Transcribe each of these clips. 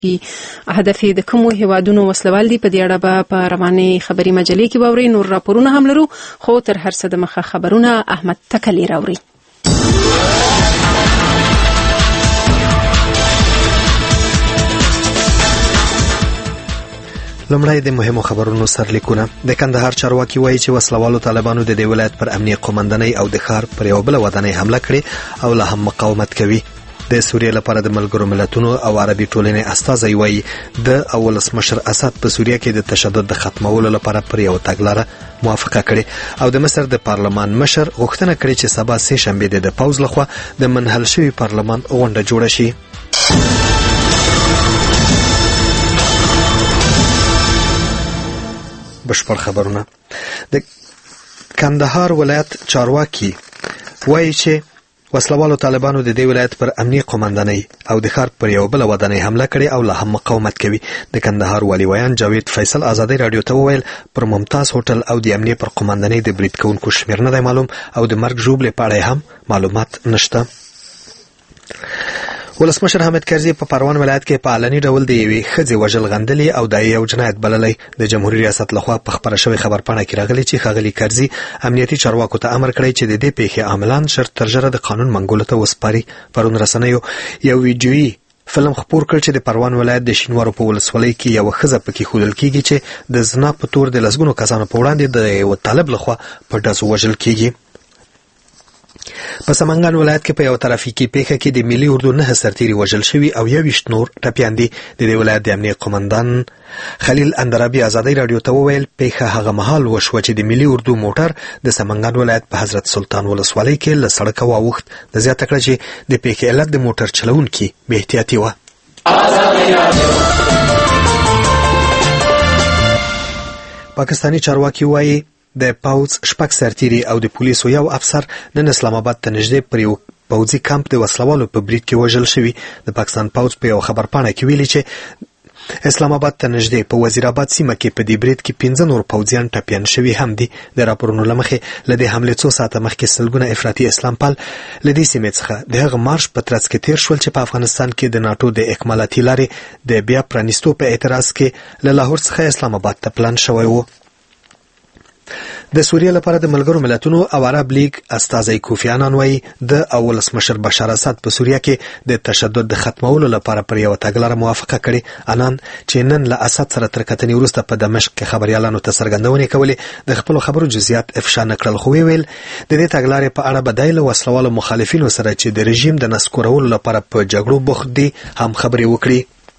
هدف یې د کومو هیوادونو وسلوال دي، په دې اړه به په روانې خبري مجلې کې باوري. نور راپورونه هم لرو، خو تر هر څه د مخه خبرونه احمد تکلی راوړي. لمړی د مهمو خبرونو سرلیکونه. د کندهار چارواکي وایي چې وسلوالو طالبانو د دې ولایت پر امنیه قومندانۍ او د ښار پر یوه بله ودانۍ حمله کړې او لا هم مقاومت کوي. د سوریې لپاره د ملګرو ملتونو او عربي ټولنې استازی وایي د ولسمشر اسد په سوریه کې د تشدد د ختمولو لپاره پر یو تګلاره موافقه کړې او د مصر د پارلمان مشر غوښتنه کړې چې سبا سه شنبه د پوز لخوا د منحل شوي پارلمان غونډه جوړه شي. بشپړ خبرونه. د کندهار ولایت چارواکي وایي چې وسلوالو طالبانو د دې ولایت پر امنیه قومندانۍ او د ښار پر یو بله ودانۍ حمله کړې او لا هم مقاومت کوي. د کندهار والي ویان جاوید فیصل ازادي رادیو ته وویل پر ممتاز هوټل او د امنیه پر قومندانۍ د برید کوونکو شمیر نه دی معلوم او د مرګ ژوبلې په اړه هم معلومات نشته. ولسمشر حامد کرزي په پروان ولایت کې په علني ډول د یوې ښځې وژل غندلي او دا یو جنایت بللی. د جمهوریت ریاست لخوا په خپره شوې خبرپاڼه کې راغلي چې ښاغلي کرزي امنیتي چارواکو ته امر کړی چې د دې پیښې عاملان ژر تر ژره د قانون منګولو ته وسپاري. پرون رسنیو یو ویډیویي فلم خپور کړ چې د پروان ولایت د شینوارو په ولسوالۍ کې یو ښځه پکې ښودل کیږي چې د زنا په تور د لسګونو کسانو په وړاندې د یو طالب لخوا په ډزو وژل کیږي. په سمنګان ولایت کې په یو ترافیکي پیښه کې د ملي اردو 9 سرتیري وژل شوي او 21 نور ټپیان دي. د دې ولایت د امنیه قومندان خلیل اندرابي ازادي رادیو ته وویل پیښه هغه مهال وشوه چې د ملي اردو موټر د سمنګان ولایت په حضرت سلطان ولسوالۍ کې له سړکه واوښت. د زیاته کړه چې د پیښې علت د موټر چلوونکي بې احتیاطي وه. پاکستاني چارواکي وایي د پوځ 6 سرتیري او د پولیسو یو افسر نن اسلام آباد ته نږدې پر یو پوځي کمپ د وسلوالو په برید کې وژل شوي. د پاکستان پوځ په یو خبرپاڼه کې ویلي چې اسلام آباد ته نږدې په وزیر آباد سیمه کې په دې برید کې 15 نور پوځیان ټپیان شوي هم دي. د راپورونو له مخې له دې حملې څو ساعته مخکې سلګونه افراطي اسلام پال له دې سیمې څخه د هغه مارش په ترڅ کې تیر شول چې په افغانستان کې د ناټو د اکمالاتي لارې د بیا پرانیستو په اعتراض کې له لاهور څخه اسلام آباد ته پلان شوی و. د سوریې لپاره د ملګرو ملتونو او عرب لیگ استازی کوفی عنان وایي د ولسمشر بشار اسد په سوریه کې د تشدد د ختمولو لپاره پر یو تګلاره موافقه کړې. عنان چې نن له اسد سره تر کتنې وروسته په دمشق کې خبريالانو ته څرګندونې کولې د خپل خبرو جزئیات افشا نه کړل، خو ویل د دې تګلارې په اړه بدایل وسلوالو مخالفینو سره چې د رژیم د نسکورولو لپاره په جګړو بوخت دي هم خبرې وکړي.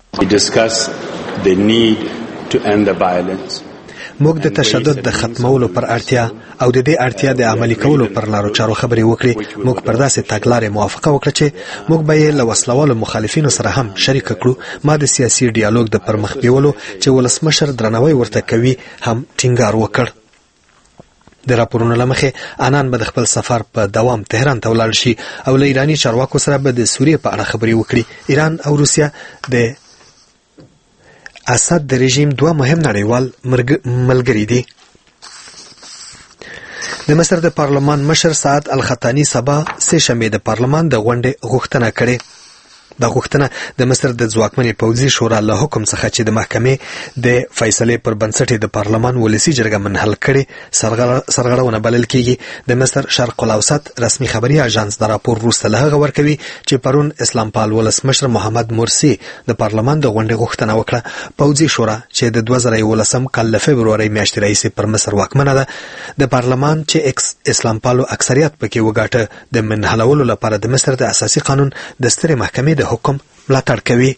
موږ د تشدد د ختمولو پر اړتیا او د دې اړتیا د عملي کولو پر لارو چارو خبرې وکړې. موږ پر داسې تګلارې موافقه وکړه چې موږ به یې له وسلوالو مخالفینو سره هم شریک کړو. ما د سیاسي ډیالوګ د پرمخ بیولو چې ولسمشر درناوی ورته کوي هم ټینګار وکړ. د راپورونو له مخې عنان به د خپل سفر په دوام تهران ته ولاړ شي او له ایراني چارواکو سره به د سوریې په اړه خبرې وکړي. ایران او روسیه د اسد د رژیم دوه مهم نړیوال ملګري دي. د مصر د پارلمان مشر سعد الختانی سبا سه شنبه د پارلمان د غونډې غوښتنه کړې. دا غوښتنه د مصر د ځواکمنې پوځي شورا له حکم څخه چې د محکمې د فیصلې پر بنسټ د پارلمان ولسی جرګه منحل کړي سرغړونه بلل کیږي. د مصر شرق الاوسط رسمي خبري اژانس د راپور وروسته له هغه ورکوي چې پرون اسلام پال ولسمشر محمد مرسی د پارلمان د غونډې غوښتنه وکړه. پوځي شورا چې د 2011 کال له فبرورۍ میاشتې راهیسې پر مصر واکمنه ده د پارلمان چې اسلام پالو اکثریت پکې وګاټه د منحلولو لپاره د مصر د اساسي قانون د سترې محکمې د حکم ملاتړ کوي.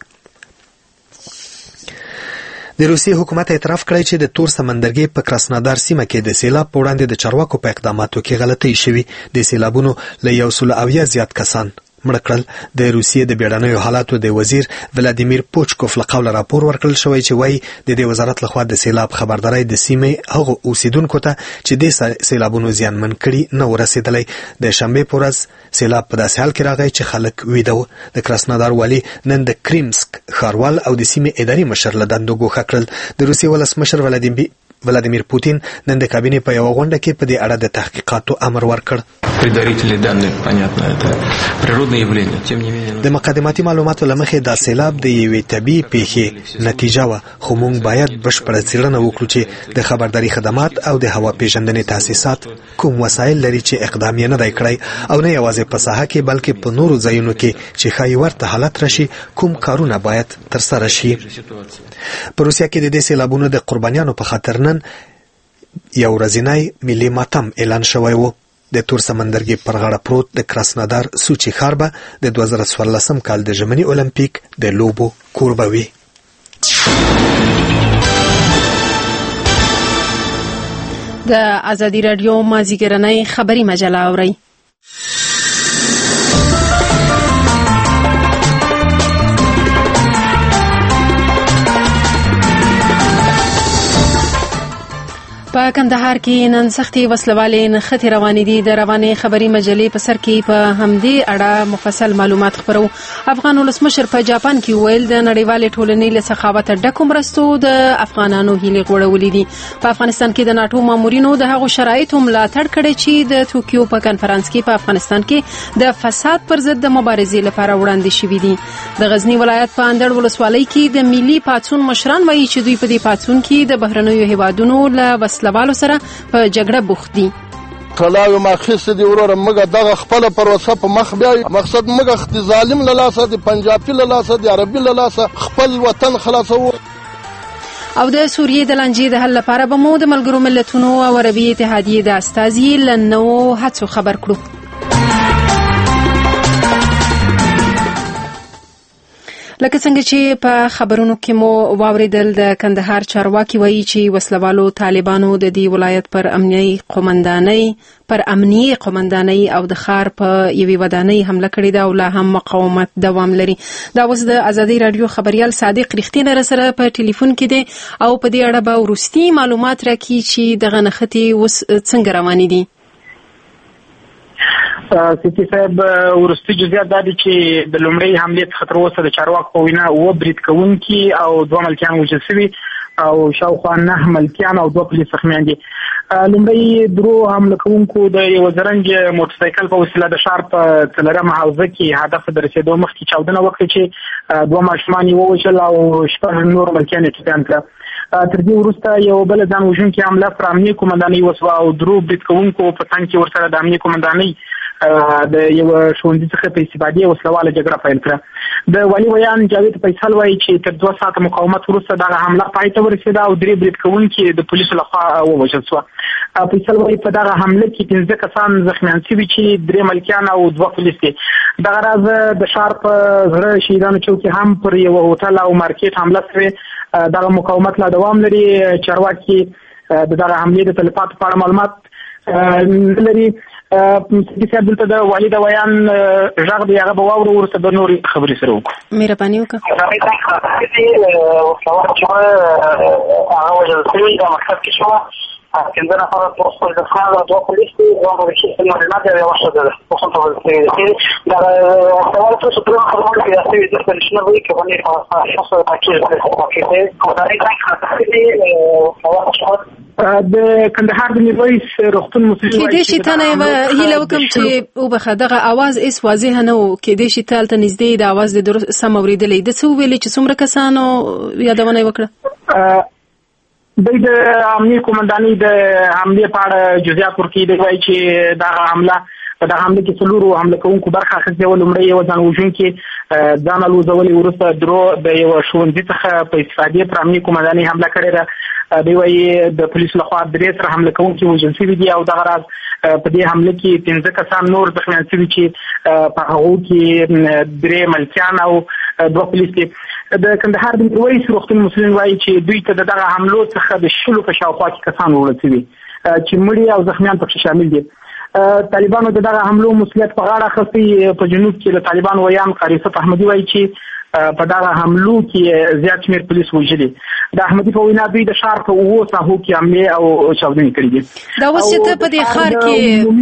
د روسیې حکومت اعتراف کړی چې د تور سمندرګي په کراسنادار سیمه کې د سیلاب په وړاندې د چارواکو په اقداماتو کې غلطۍ شوي. د سیلابونو له 100 زیات کسان مړه کړل. د روسیې د بیړنیو حالاتو د وزیر ولادیمیر پوچکوف له قوله راپور ورکړل شوی چې وایي د دې وزارت لخوا د سیلاب خبرداري د سیمې هغو اوسیدونکو ته چې د سیلابونو زیانمن کړي نه ورسېدلی. د شنبې په ورځ سیلاب په داسې حال کې راغی چې خلک ویده و. د کراسنادار والي نن د کریمسک ښاروال او د سیمې اداري مشر له دندو ګوښه کړل. د روسیې ولسمشر ولادیمیر پوتین نن د کابینې په یو غونډه کې په دې اړه د تحقیقاتو امر ورکړ. предварительные данные, понятно, это природное явление. Тем не менее... د مقدماتي معلوماتو لمخې دا سیلاب د یوې طبیعي پیښې نتیجه وه، خو موږ باید بشپړه څېړنه وکړو چې د خبرداري خدمات او د هوا پیژندنې تاسیسات کوم وسایل لري چې اقدام یې نه دی کړی، او نه یوازې په ساحه کې بلکې په نورو ځایونو کې چې ښایي ورته حالت راشي کوم کارونه باید ترسره شي. په روسیه کې د دې سیلابونو د قربانیانو په خاطر نن یو ورځنی ملي ماتم اعلان شوی و. د تور سمندرګي پر غاړه پروت د کراسنودار سوچي ښار به د 2014 کال د ژمني اولمپیک د لوبو کوربه وي. د ازادي راډیو مازیګرنۍ خبري مجله اورئ. په کندهار کې نن سختي وسلوالې نښتې روانې دي. د روانې خبري مجلې په سر کې په همدې اړه مفصل معلومات خبرو. افغان ولسمشر په جاپان کې ویل د نړیوالې ټولنې له سخاوت ډکو مرستو د افغانانو هیلې غوړولې دي. په افغانستان کې د ناټو مامورینو د هغو شرایطو ملاتړ کړی چې د توکیو په کنفرانس کې په افغانستان کې د فساد پر ضد د مبارزې لپاره وړاندې شوي دي. د غزنی ولایت په اندړ ولسوالۍ کې د ملي پاڅون مشران وایي چې دوی په دې پاڅون کې د بهرنیو هیوادونو له وسلوالو سره په جګړه بوخت دي. کلاوی ما خیست دی وروره مګه دغه خپل پروسه په مخ بیا مقصد مګه د ظالم له لاسه د پنجابي له لاسه د عربي له لاسه خپل وطن خلاصو. او د سوریې د لانجې د حل لپاره به مو د ملګرو ملتونو او عربي اتحادیې د استازي له نوو هڅو خبر کړو. لکه څنګه چې په خبرونو کې مو واوریدل، د کندهار چارواکي وایي چې وسلوالو طالبانو د دې ولایت پر امنیي قومندانۍ او د ښار په یوې ودانۍ حمله کړې ده او لا هم مقاومت دوام لري. دا اوس د ازادي راډیو خبريال صادق رښتینی سره په ټلیفون کې دی او په دې اړه به وروستي معلومات راکړي چې دغه نښتې اوس څنګه روانې دي. سیتی صاحب ورستي جزئیات دا دي چې د لومړۍ حملې څخه تر اوسه د چارواکو په وینا اووه برید کوونکي او دوه ملکیان وژل شوي او شاوخوا 9 ملکیان او 2 پولیس زخمیان دي. لومړی درو حمله کوونکو د یو زرنج موټرسایکل په وسیله د ښار په څلورمه حوزه کې هدف د رسیدو مخکې چاودنه وکړه چې 2 ماشومان یې ووژل او 6 نور ملکیان یې ټپیان کړه. تر دې وروسته یو بل ځان وژونکې حمله پر امنیه قومندانۍ وسوه او درو برید کوونکو په څنګ کې ورسره د امنیه قومندانۍ د یو ښوونځي څخه په استفادې وسلواله جګړه پیل کړه. د والي ویان جاوید فیصل وایي چې تر 2 ساعته مقاومت وروسته دغه حمله پای ته ورسېده او 3 برید کوونکي د پولیسو لخوا ووژل شوه. فیصل وایي په دغه حمله کې 15 کسان زخمیان شوي چې 3 ملکیان او 2 پولیس دي. دغه راز د ښار په زړه شهیدانو چوک کې هم پر یو هوټل او مارکیټ حمله شوې. دغه مقاومت لا دوام لري. چارواکي دغه حملې د تلفاتو په اړه معلومات لري. سیدي صاحب دلته د والي د ویان غږ دی، هغه به واورو، وروسته به نورې خبرې سره وکړو. مهرباني وکړه. هغه وژل شوي د مکتب کې شوه 15 نفره پولیس دخان و 2 پولیس دي و بشي المعلومات يا واحد ده وصلت ده سوالف سطور خبرات في اساس الديفينيشن وي كمان حصل تاكيد د کندهار د میرویس روغتون مسلمان کې د شي تنه هیله وکم چې وبخه دغه आवाज اس واضح نه و کې د شي تالته نږدې د आवाज د سم اوریدلې د څو ویل چې څومره کسانو یادونه وکړه. د امنیه قومندانۍ د حملې په اړه جزئیات ورکړي. دی وایي چې دا حمله په دغه حمله کې څلورو حمله کوونکو برخه اخیستې وه. لومړی یو ځان وژونکي ځان الوځولي، وروسته درو د یو ښوونځي څخه په استفادې پر امنیه قومندانۍ حمله کړې ده. دی وایي د پولیسو لخوا 3 سره حمله کوونکي وژل شوي دي او دغه راز په دې حمله کې 15 کسان نور زخمیان شوي چې په هغو کې 3 ملکیان او 2 پولیس دي. د کندهار د میرویس روغتون مسلمان وایي چې دوی ته دغه حملو څخه د 10 په شاوخوا کې کسان وژل شوي چې مړي او زخمیان پکې شامل دي. طالبانو دغه حملو مسؤلیت په غاړه اخیستی. په جنوب کې د طالبان ویان قاری صف احمدي وایي چې په دغه حملو کې زیات شمېر پولیس وژلي. د احمدي په وینا دوی د ښار په 9 ساحو کې حملې او چاودنې کړې دي. دا اوس چې ته په دې ښار کې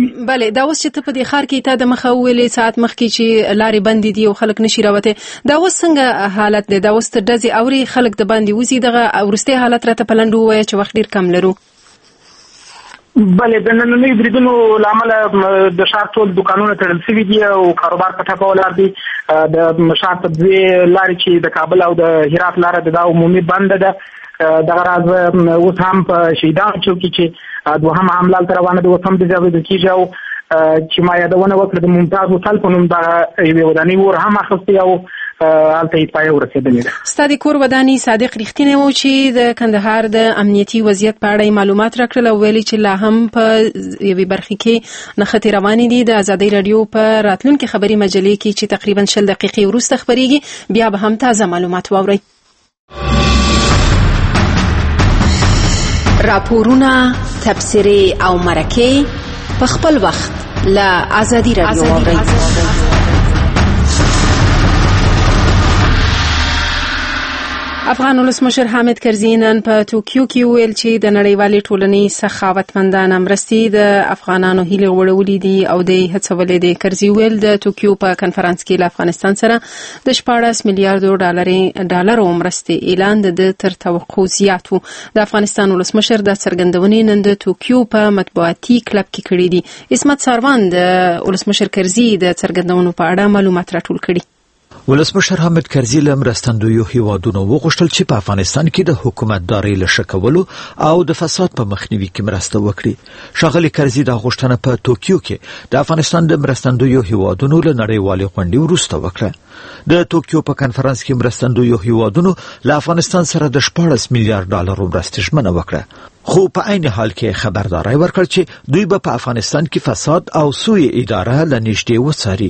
تا د مخه ویلې ساعت مخکې چې لارې بندې دي او خلک نشي راوته، دا اوس څنګه حالت دی؟ دا اوس تر ډزې اوري خلک د باندې وزي. دغه ورسته حالت راته پلندو وایي چې وخت ډیر کم لرو. بلې د نننۍ بریدونو لامل د ښار ټول دکانونه تړل شوي دي او کاروبار په ټپه ولاړ دي. د ښار ته دوې لارې چې د کابل او د هرات لاره ده دا عمومي بنده ده. دغه راز اوس هم په شهیدانو چوک کې چې دوهمه حمله هلته روانه ده اوس هم د ځای کېږي او چې ما یادونه وکړه د ممتاز هوټل په نوم دغه یوې ودانۍ ور هم اخیستې او هلته اطفایه ورسېدلې ده. ستا د کور ودانۍ صادق رښتینی و چې د کندهار د امنیتي وضعیت په اړه معلومات راکړل او ویلي چې لا هم په یوې برخې کې نښتې روانې دي. د ازادۍ راډیو په راتلونکي خبري مجلې کې چې تقریبا 10 دقیقې وروسته خبرېږي بیا به هم تازه معلومات واورئ. راپورونه، تبصرې او مرکې په خپل وخت له ازادۍ راډیو واورئ. افغان ولسمشر حامد کرزي نن په توکیو کې ویل چې د نړیوالې ټولنې سخاوتمندانه مرستې د افغانانو هیلې وړولې دي او د هڅولې دي. کرزي ویل د توکیو په کنفرانس کې له افغانستان سره د 14 میلیارډ ډالرو مرستې اعلان د تر توقع زیات و. د افغانستان ولسمشر د څرګندونې نن د توکیو په مطبوعاتي کلب کې کړې دي. اسمت ساروان د ولسمشر کرزي د څرګندونو په اړه معلومات راټول کړي. ولسمشر حامد کرزي له مرستندویو هیوادونو وغوښتل چې په افغانستان کې د حکومتدارۍ له ښه کولو او د فساد په مخنیوي کې مرسته وکړي. ښاغلي کرزي دا غوښتنه په توکیو کې د افغانستان د مرستندویو هیوادونو له نړیوالې غونډې وروسته وکړه. د توکیو په کنفرانس کې مرستندویو هیوادونو له افغانستان سره د 14 میلیارډ ډالرو مرستې ژمنه وکړه، خو په عین حال کې خبرداری ورکړ چې دوی به په افغانستان کې فساد او سوء اداره له نږدې وڅاري.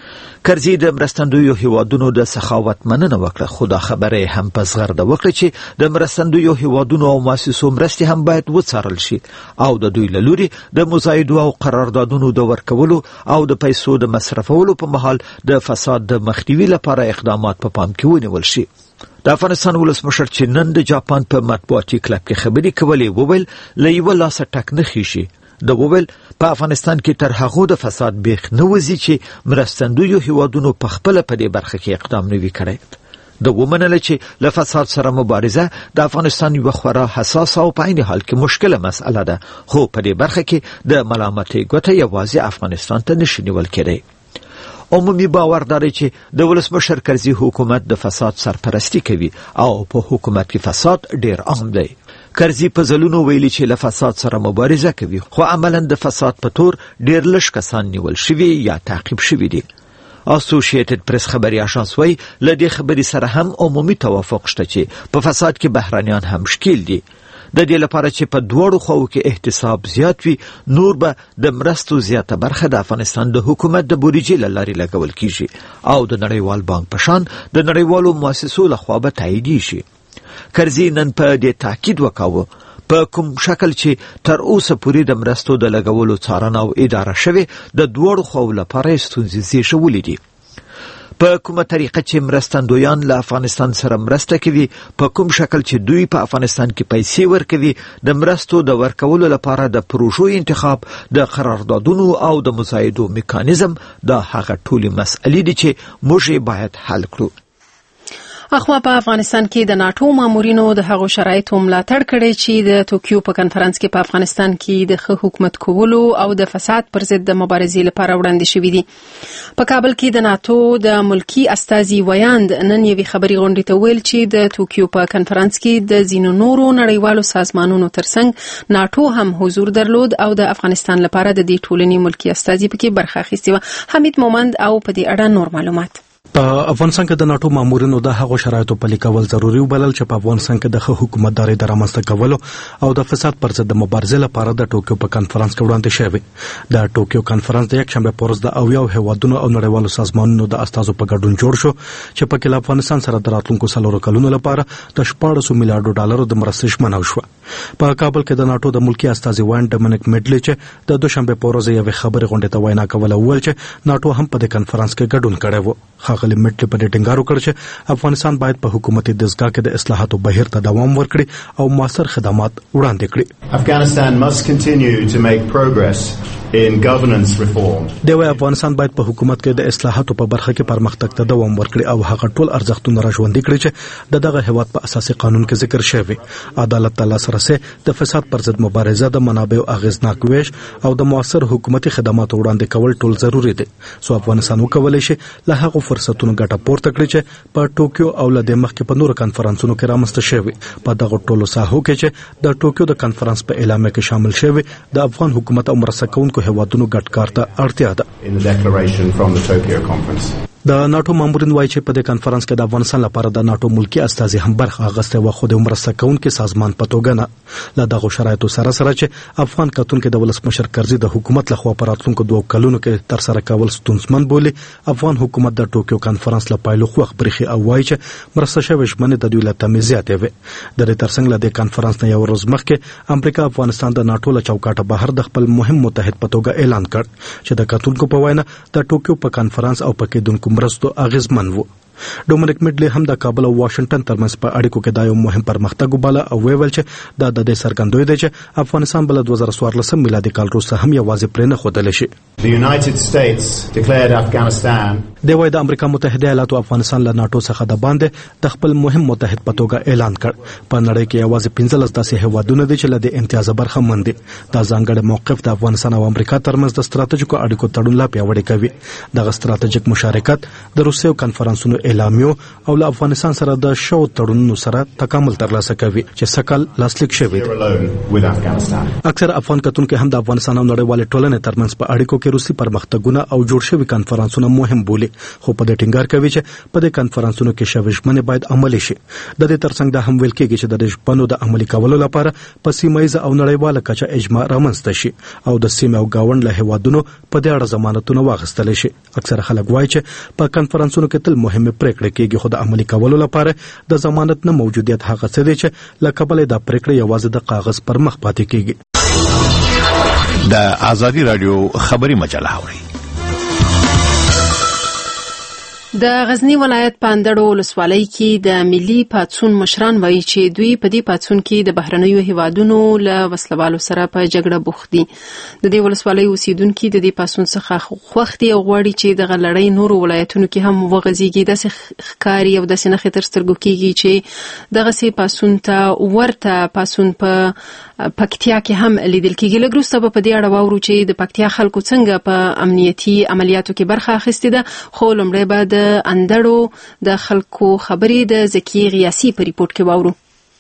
کرزي د مرستندویو هیوادونو د سخاوت مننه وکړه، خو دا خبره هم په زغرده وکړه چې د مرستندویو هیوادونو او مؤسسو مرستې هم باید وڅارل شي او د دوی له لوري د مزایدو او قراردادونو د ورکولو او د پیسو د مصرفولو په مهال د فساد د مخنیوي لپاره اقدامات په پام کې ونیول شي. د افغانستان ولسمشر چې نن د جاپان په مطبوعاتي کلب کې خبرې کولې وویل له یوه لاسه ټک نه خیږي. د وویل په افغانستان کې تر هغو د فساد بیخ نه وځي چې مرستندویو هیوادونو په خپله په دې برخه کې اقدام نه وي کړی. د ومنله چې له فساد سره مبارزه د افغانستان یوه خورا حساسه او په عین حال کې مشکله مسئله ده، خو په دې برخه کې د ملامتۍ ګوته یوازې افغانستان ته نشي نیول کېدی. عمومي باور داري چې د ولسمشر کرزي حکومت د فساد سرپرستی کوي او په حکومت کې فساد ډیر عام دی. کرزي په ځلونو ویلي چې له فساد سره مبارزه کوي، خو عملاً د فساد په تور ډیر لږ کسان نیول شوي یا تعقیب شوي دي. اسوسییټډ پریس خبري اژانس وايي له دې خبرې سره هم عمومي توافق شته چې په فساد کې بهرانيان هم شکیل دي. د دې لپاره چې په دوړو خواو کې احتساب زیات وي، نور به د مرستو زیاته برخه د افغانستان د حکومت د بودیجې له لارې لګول کیږي او د نړیوال بانک په شان د نړیوالو مؤسسو لخوا به تاییدیږي. کرزي نن په دې تاکید وکاوه په کوم شکل چې تر اوسه پورې د مرستو د لګولو څارنه او اداره شوې د دوړو خواو لپاره ستونزې زیږولې دي. په کومه طریقه چې مرستندویان له افغانستان سره مرسته کوي، په کوم شکل چې دوی په افغانستان کې پیسې ورکوي، د مرستو د ورکولو لپاره د پروژو انتخاب، د قراردادونو او د مزایدو میکانیزم، دا هغه ټولې مسئلې دي چې موږ باید حل کړو. اخوا په افغانستان کې د ناتو مامورینو د هغو شرایطو ملاتړ کړی چې د توکیو په کنفرانس کې په افغانستان کې د ښه حکومت کولو او د فساد پر ضد د مبارزې لپاره وړاندې شوي دي. په کابل کې د ناتو د ملکی استازي ویاند نن یوې خبري غونډې ته ویل چې د توکیو په کنفرانس کې د ځینو نورو نړیوالو سازمانونو ترڅنګ ناتو هم حضور درلود او د افغانستان لپاره د دې ټولنې ملکی استازي پکې برخه اخیستې وه. حمید مومند او په دې اړه نور معلومات. په افغانستان کې د ناتو مامورینو د هغو شرایطو پلي کول ضروري وبلل چې په افغانستان کې د ښه حکومتدارۍ د رامنځته کولو او د فساد پر ضد د مبارزې لپاره د ټوکیو په کنفرانس کې وړاندې شوی. د ټوکیو کنفرانس د یکشنبه په ورځ د اویاو هیوادونو او نړیوالو سازمانونو د استازو په ګډون جوړ شو چې په کې له افغانستان سره د راتلونکو 4 کلونو لپاره د 14 میلیارډ ډالرو د مرستې ژمنه وشوه. په کابل کې د ناتو د ملکی استازي وان ډمنیک میډلي چې د دوشنبه په ورځ یوې خبري غونډې ته وینا کوله ویل چې ناتو هم په دې کنفرانس کې ګډون کړی و. ښاغلي میډلي په دې ټینګار وکړ چې افغانستان باید په حکومتي دستګاه کې د اصلاحاتو بهیر ته دوام ورکړي او موثر خدمات وړاندې کړي. Afghanistan must continue to make progress in governance reform. د افغانستان باید په حکومت کې د اصلاحاتو په برخه کې پرمختګ ته دوام ورکړي او هغه ټول ارزښتونه راژوندي کړي چې دغه هیواد په اساسي قانون کې ذکر شوی. عدالت ته لاسرسي، د فساد پر ضد مبارزه، د منابعو اغیزناک ویش او د موثر حکومتي خدماتو وړاندې کول ټول ضروري دي. سو افغانستان وکولای شي له هغه فرصتونو ګټه پورته کړي چې په ټوکیو او له د مخکې په نورو کانفرنسونو کې رامنځته شوی. په دغه ټولو ساحو کې چې د ټوکیو د کانفرنس په اعلامیه کې شامل شوی، د افغان حکومت او مرسته کوونکو هیوادونو ګډ کار ته اړتیا ده. د ناتو مامورین وایي چې په دې کانفرنس کې د افغانستان لپاره د ناتو ملکی استازي هم برخه اخیسته و، خو د مرسته کوونکو سازمان په توګه نه. له دغه شرایطو سره چې افغان کتونکو د ولسمشر کرزي د حکومت لخوا په راتلونکو 2 کلونو کې تر سره کول ستونزمن بولي، افغان حکومت د ټوکیو کانفرنس له پایلو خوښ برخي او وایي چې مرسته شوی ژمنې د دوی له تمیزیاتې وي. د دې ترڅنګ له دې کانفرنس نه یو ورځ مخکې امریکا افغانستان د ناتو له چوکاټه بهر د خپل مهم متحد په توګه اعلان کړ چې د کتونکو په وینا د ټوکیو په کانفرنس او په کېدونکو مرستو اغیزمن وو. ډومینیک میډلی هم د کابل او واشنگټن ترمنځ په اړیکو کې دا یو مهم پرمختګ وباله او ویل چې دا د دې څرګندوي دی چې افغانستان بل 2014 میلادي کال وروسته هم یوازې پرې نه ښودل شي. The United States declared Afghanistan. د وای د امریکا متحده ایالاتو افغانستان له ناتو څخه د باندې د خپل مهم متحد په توګه اعلان کړ. په نړۍ کې یوازې 15 داسې هیوادونه دي چې له دې امتیاز برخه مند دي. دا ځانګړی موقف د افغانستان او امریکا ترمنځ د ستراتیژیکو اړیکو تړون لا پیاوړی کوي. دغه ستراتیژیک مشارکت د روسیې کانفرنسونو اعلامیو او له افغانستان سره د شو تړونونو سره تکامل ترلاسه کوي چې سکل لاسلیک شوی دی. اکثر افغان کتونکو هم د افغانستان او نړیوال ټولنې ترمنځ په اړیکو کې روسي پرمختګونه او جوړ شوی کانفرنسونه مهم بولي، خو په دې ټینګار کوي چې په دې کانفرنسونو کې شوی ژمنې باید عملي شي. د دې ترڅنګ دا هم ویل کېږي چې د ژمنو د عملي کولو لپاره په سیمایي او نړیواله کچه اجماع رامنځته شي او د سیمې او گاوند له هیوادونو په دې اړه ضمانتونه واخیستل شي. اکثر خلک وایي چې په کانفرنسونو کې تل مهمه پریکړې کېږي، خو د عملي کولو لپاره د ضمانت نه موجودیت هغه څه دی چې لکه د پریکړې یوازې د کاغذ پر مخ پاتې کېږي. د آزادي رادیو خبري مجله اوري. د غزنی ولایت په اندړو ولسوالۍ کې د ملي پاڅون مشران وایي چې دوی په دې پاڅون کې د بهرنیو هیوادونو له وسلوالو سره په جګړه بوخت دي. د دې ولسوالۍ اوسیدونکو د دې پاڅون څخه خوښ دي او غواړي چې د لړۍ نورو ولایتونو کې هم وغځيږي. داسې ښکاري او داسې نښې تر سترګو کېږي چې دغه سي پاڅون ته ورته پاڅون په پکتیا کې هم لیدل کېږي. لږ وروسته په دې اړه واورو چې د پکتیا خلکو څنګه په امنیتي عملیاتو کې برخه اخیستې ده. خو لومړی به د اندړو د خلکو خبرې د زکی غیاسی په ریپورت کې واورو.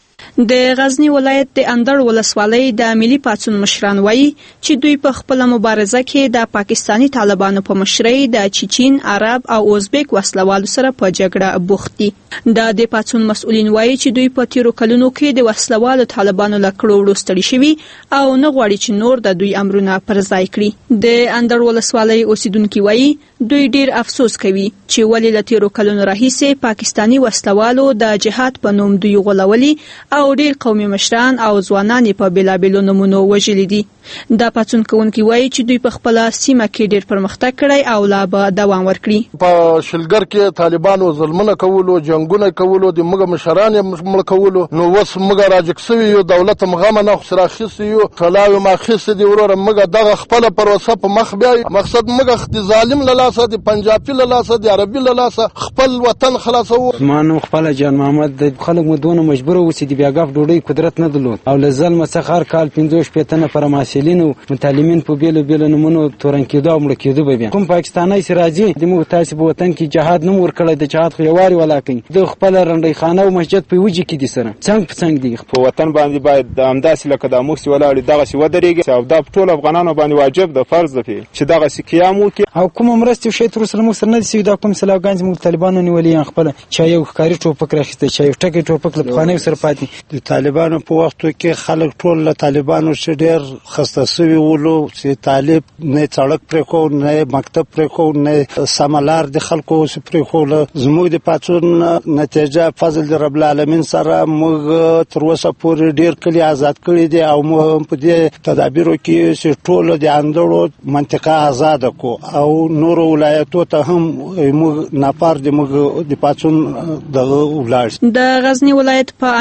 د غزنی ولایت د اندړ ولسوالۍ د ملي پاڅون مشران وایي چې دوی په خپل مبارزه کې د پاکستانی طالبانو په مشرۍ د چچین، عرب او ازبک وسلوالو سره په جګړه بوخت دي. د دې پاڅون مسؤلین وایي چې دوی په تیرو کلونو کې د وسلوالو طالبانو له کړو ستړي شوي او نه غواړي چې نور د دوی امرونه پر ځای کړي. د اندړ ولسوالۍ اوسیدونکو وایي دوی ډیر افسوس کوي چې ولې له تیرو کلونو راهیسې پاکستانی وسلوالو د جهاد په نوم دوی غولولي او ډیر قومي مشران او ځوانان په بلابلو نمونو وژلي دي. دا پاڅون کوونکي وایي چې دوی په خپل سیمه کې ډیر پرمختګ کړی او لا به دوام ورکړي. په شلګر کې طالبانو ظلمونه کولو، جنگونه کولو، د موږ مشران مړ کولو، نو وس موږ راجکسوي یو دولت مغه نه خسراخیس یو طلاوي ماخیس دی وروره موږ دغه خپل پروسه په مخ بیا مقصد موږ د ظالم لاسه د پنجابي لاسه د عربي لاسه خپل وطن خلاصو. مانو خپل جان محمد د خلک مدونه مجبور و چې د بیاګاف ډوډۍ قدرت نه درلود او لزل مسخر کال 15 پېتنه پر ماسلین او متعلمین په بیل بیل نمونه تورن کېدو او مړ کېدو به کوم پاکستاني سراجي د مو تاسو په وطن کې جهاد نه ور کړی د جهاد خو یواري ولاکین د خپل رنډي خانه او مسجد په وجه کې دي سره څنګه دی په وطن باندې باید د امداسي لکه د موسی ولاړ دغه سی ودرېږي او د ټول افغانانو باندې واجب د فرض دی چې دغه سی قیام وکړي او کوم مرستې شي تر سره مو سره نه سي د کوم سلاګانځ مو طالبانو نیولې خپل چا یو ښکاری ټوپک راخسته چا یو ټکی ټوپک له خانه سره پاتې د طالبانو په وخت کې خلک ټول له طالبانو څخه ډېر خسته سوي ولو چې طالب نه سړک پر کو نه مکتب پر کو نه سملار د خلکو پر کو زموږ د پاتون نتیجه فضل د رب العالمین سره موږ تر اوسه پورې ډېر کلی آزاد کړی دي او موږ په دې تدابیرو کې چې ټول د اندړو منطقه آزاد کو او نور ولایتو ته هم موږ ناپار د موږ د پاتون د ولایت د غزنی ولایت په اندړ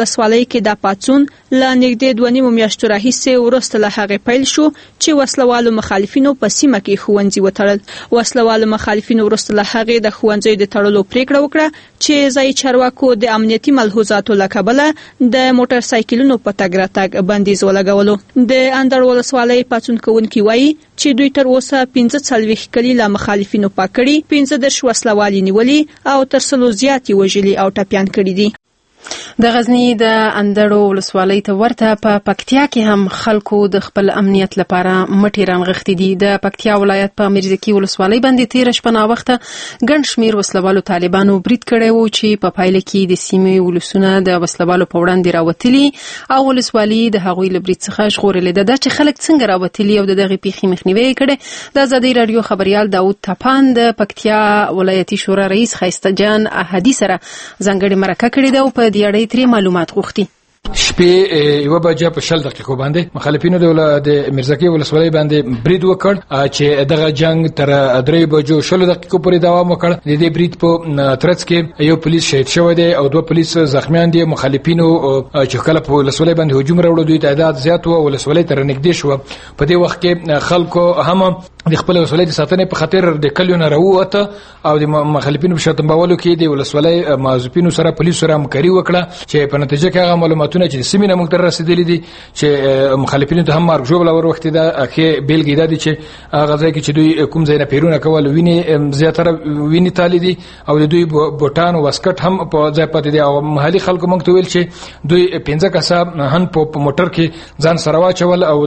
ولسوالۍ کې د پاتون لا نږدې 2.5 میاشتو راهیسې وروسته له هغې پیل شو چې وسلوالو مخالفینو په سیمه کې ښوونځي وتړل. وسلوالو مخالفینو وروسته له هغې د ښوونځیو د تړلو پریکړه وکړه چې ځایي چارواکو د امنیتي ملحوظاتو له کبله د موټر سایکلونو په تګ راتګ بندیز ولګولو. د اندړ ولسوالۍ پاتون کوونکي وایي چې دوی تر اوسه 45 کلي له مخالفینو پاک کړي، 15 وسلوالي نیولي او تر 100 زیاتې وژلي او ټپیان کړي دي. د غزنی د اندړو ولسوالۍ ته ورته په پکتیا کې هم خلکو د خپل امنیت لپاره مټې رانغښتې دي. د پکتیا ولایت په میرزکي ولسوالۍ باندې تیر شپه ناوخته ګڼ شمېر وسلوالو طالبانو برید کړی و چې په پایله کې د سیمې ولسونه د وسلوالو په وړاندې راوتلي او ولسوالي د هغوی له برید څخه ژغورلې ده. دا چې خلک څنګه راوتلي او د دغې پیښې مخنیوی یې کړی، د ازادۍ راډیو خبریال داود تپان د پکتیا ولایتي شورا رئیس ښایسته جان احدي سره ځانګړې مرکه کړې ده او په دې اړه ترې معلومات غوښتي. شپې 1 بجې په 10 دقیقو باندې مخالفینو د میرزکي ولسوالۍ باندې برید وکړ چې دغه جنگ تر 3 بجو 10 دقیقو پورې دوام وکړ. د دې برید په ترڅ کې یو پولیس شهید شوی دی او 2 پولیس زخمیان دي. مخالفینو چې کله په ولسوالۍ باندې هجوم راوړ، دوی تعداد زیات و، ولسوالۍ تر نږدې شو. په دې وخت کې خلکو هم د خپل ولسوالۍ د ساتنې په خاطر د کلیو نه راووته او د مخالفینو په شرطنبولو کې د ولسوالۍ موظفینو سره پولیسو سره همکاري وکړه چې په نتیجه کې هغه معلوماتونه چې د سیمې نه موږ ته رسیدلي دي چې مخالفینو ته هم مرګ ژوبله ور وختې ده. اخې بیلګې دا دي چې هغه ځای کې چې دوی کوم ځای نه پیرونه کول، وینې زیاتره وینې تالي دي او د دوی بوټان او واسکټ هم په ځای پاتې دي. او محلي خلکو موږ ته ویل چې دوی 15 کسه هم په موټر کې ځان سره واچول او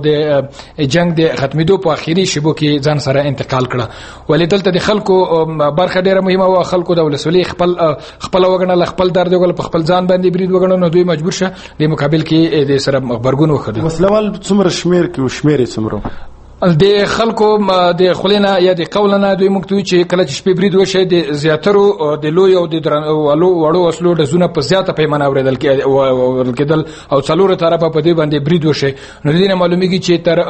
د جنگ د ختمېدو په اخیری شیبو کې ځان سره انتقال کړه. ولې دلته د خلکو برخه ډیره مهمه و. خلکو د ولسوالۍ خپل وګڼل، خپل درد وګڼل، په خپل ځان باندې برید وګڼل، نو دوی مجبور شه د مقابل کې د سره خبرګون وکړي. وسلوال څومره شمیر کې او شمیر څومره د خلکو د خلینا یا د قولنا دوی موږ ته چې کله چې شپې برید وشي د زیاترو د لوی او د وړو وسلو د زونه په زیاته پیمانه اوریدل کېدل او څلور طرفه په دې باندې برید وشي. نو دې نه معلومیږي چې تر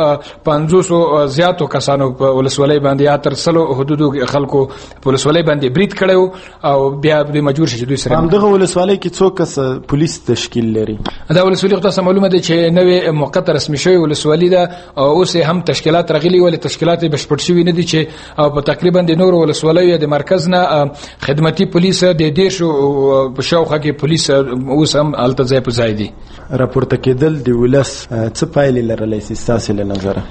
500 زیاتو کسانو په ولسوالۍ باندې یا تر 100 حدودو خلکو په ولسوالۍ باندې برید کړو او بیا د مجبور شي دوی سره. همدغه ولسوالۍ کې څو کس پولیس تشکیل لري؟ دا ولسوالۍ ته معلومه ده چې نوې موقته رسمي شوی ولسوالۍ ده او اوس هم تشکیلات رغلي ولې تشکیلات بشپړ شوي نه دي چې په تقریبا د نور ولسوالیو د مرکز نه خدماتي پولیس د دیشو په شاوخه کې پولیس اوس هم الته ځای په ځای دي. راپورته کېدل د ولس څه پایلې لرلی سي ستاسو له نظره؟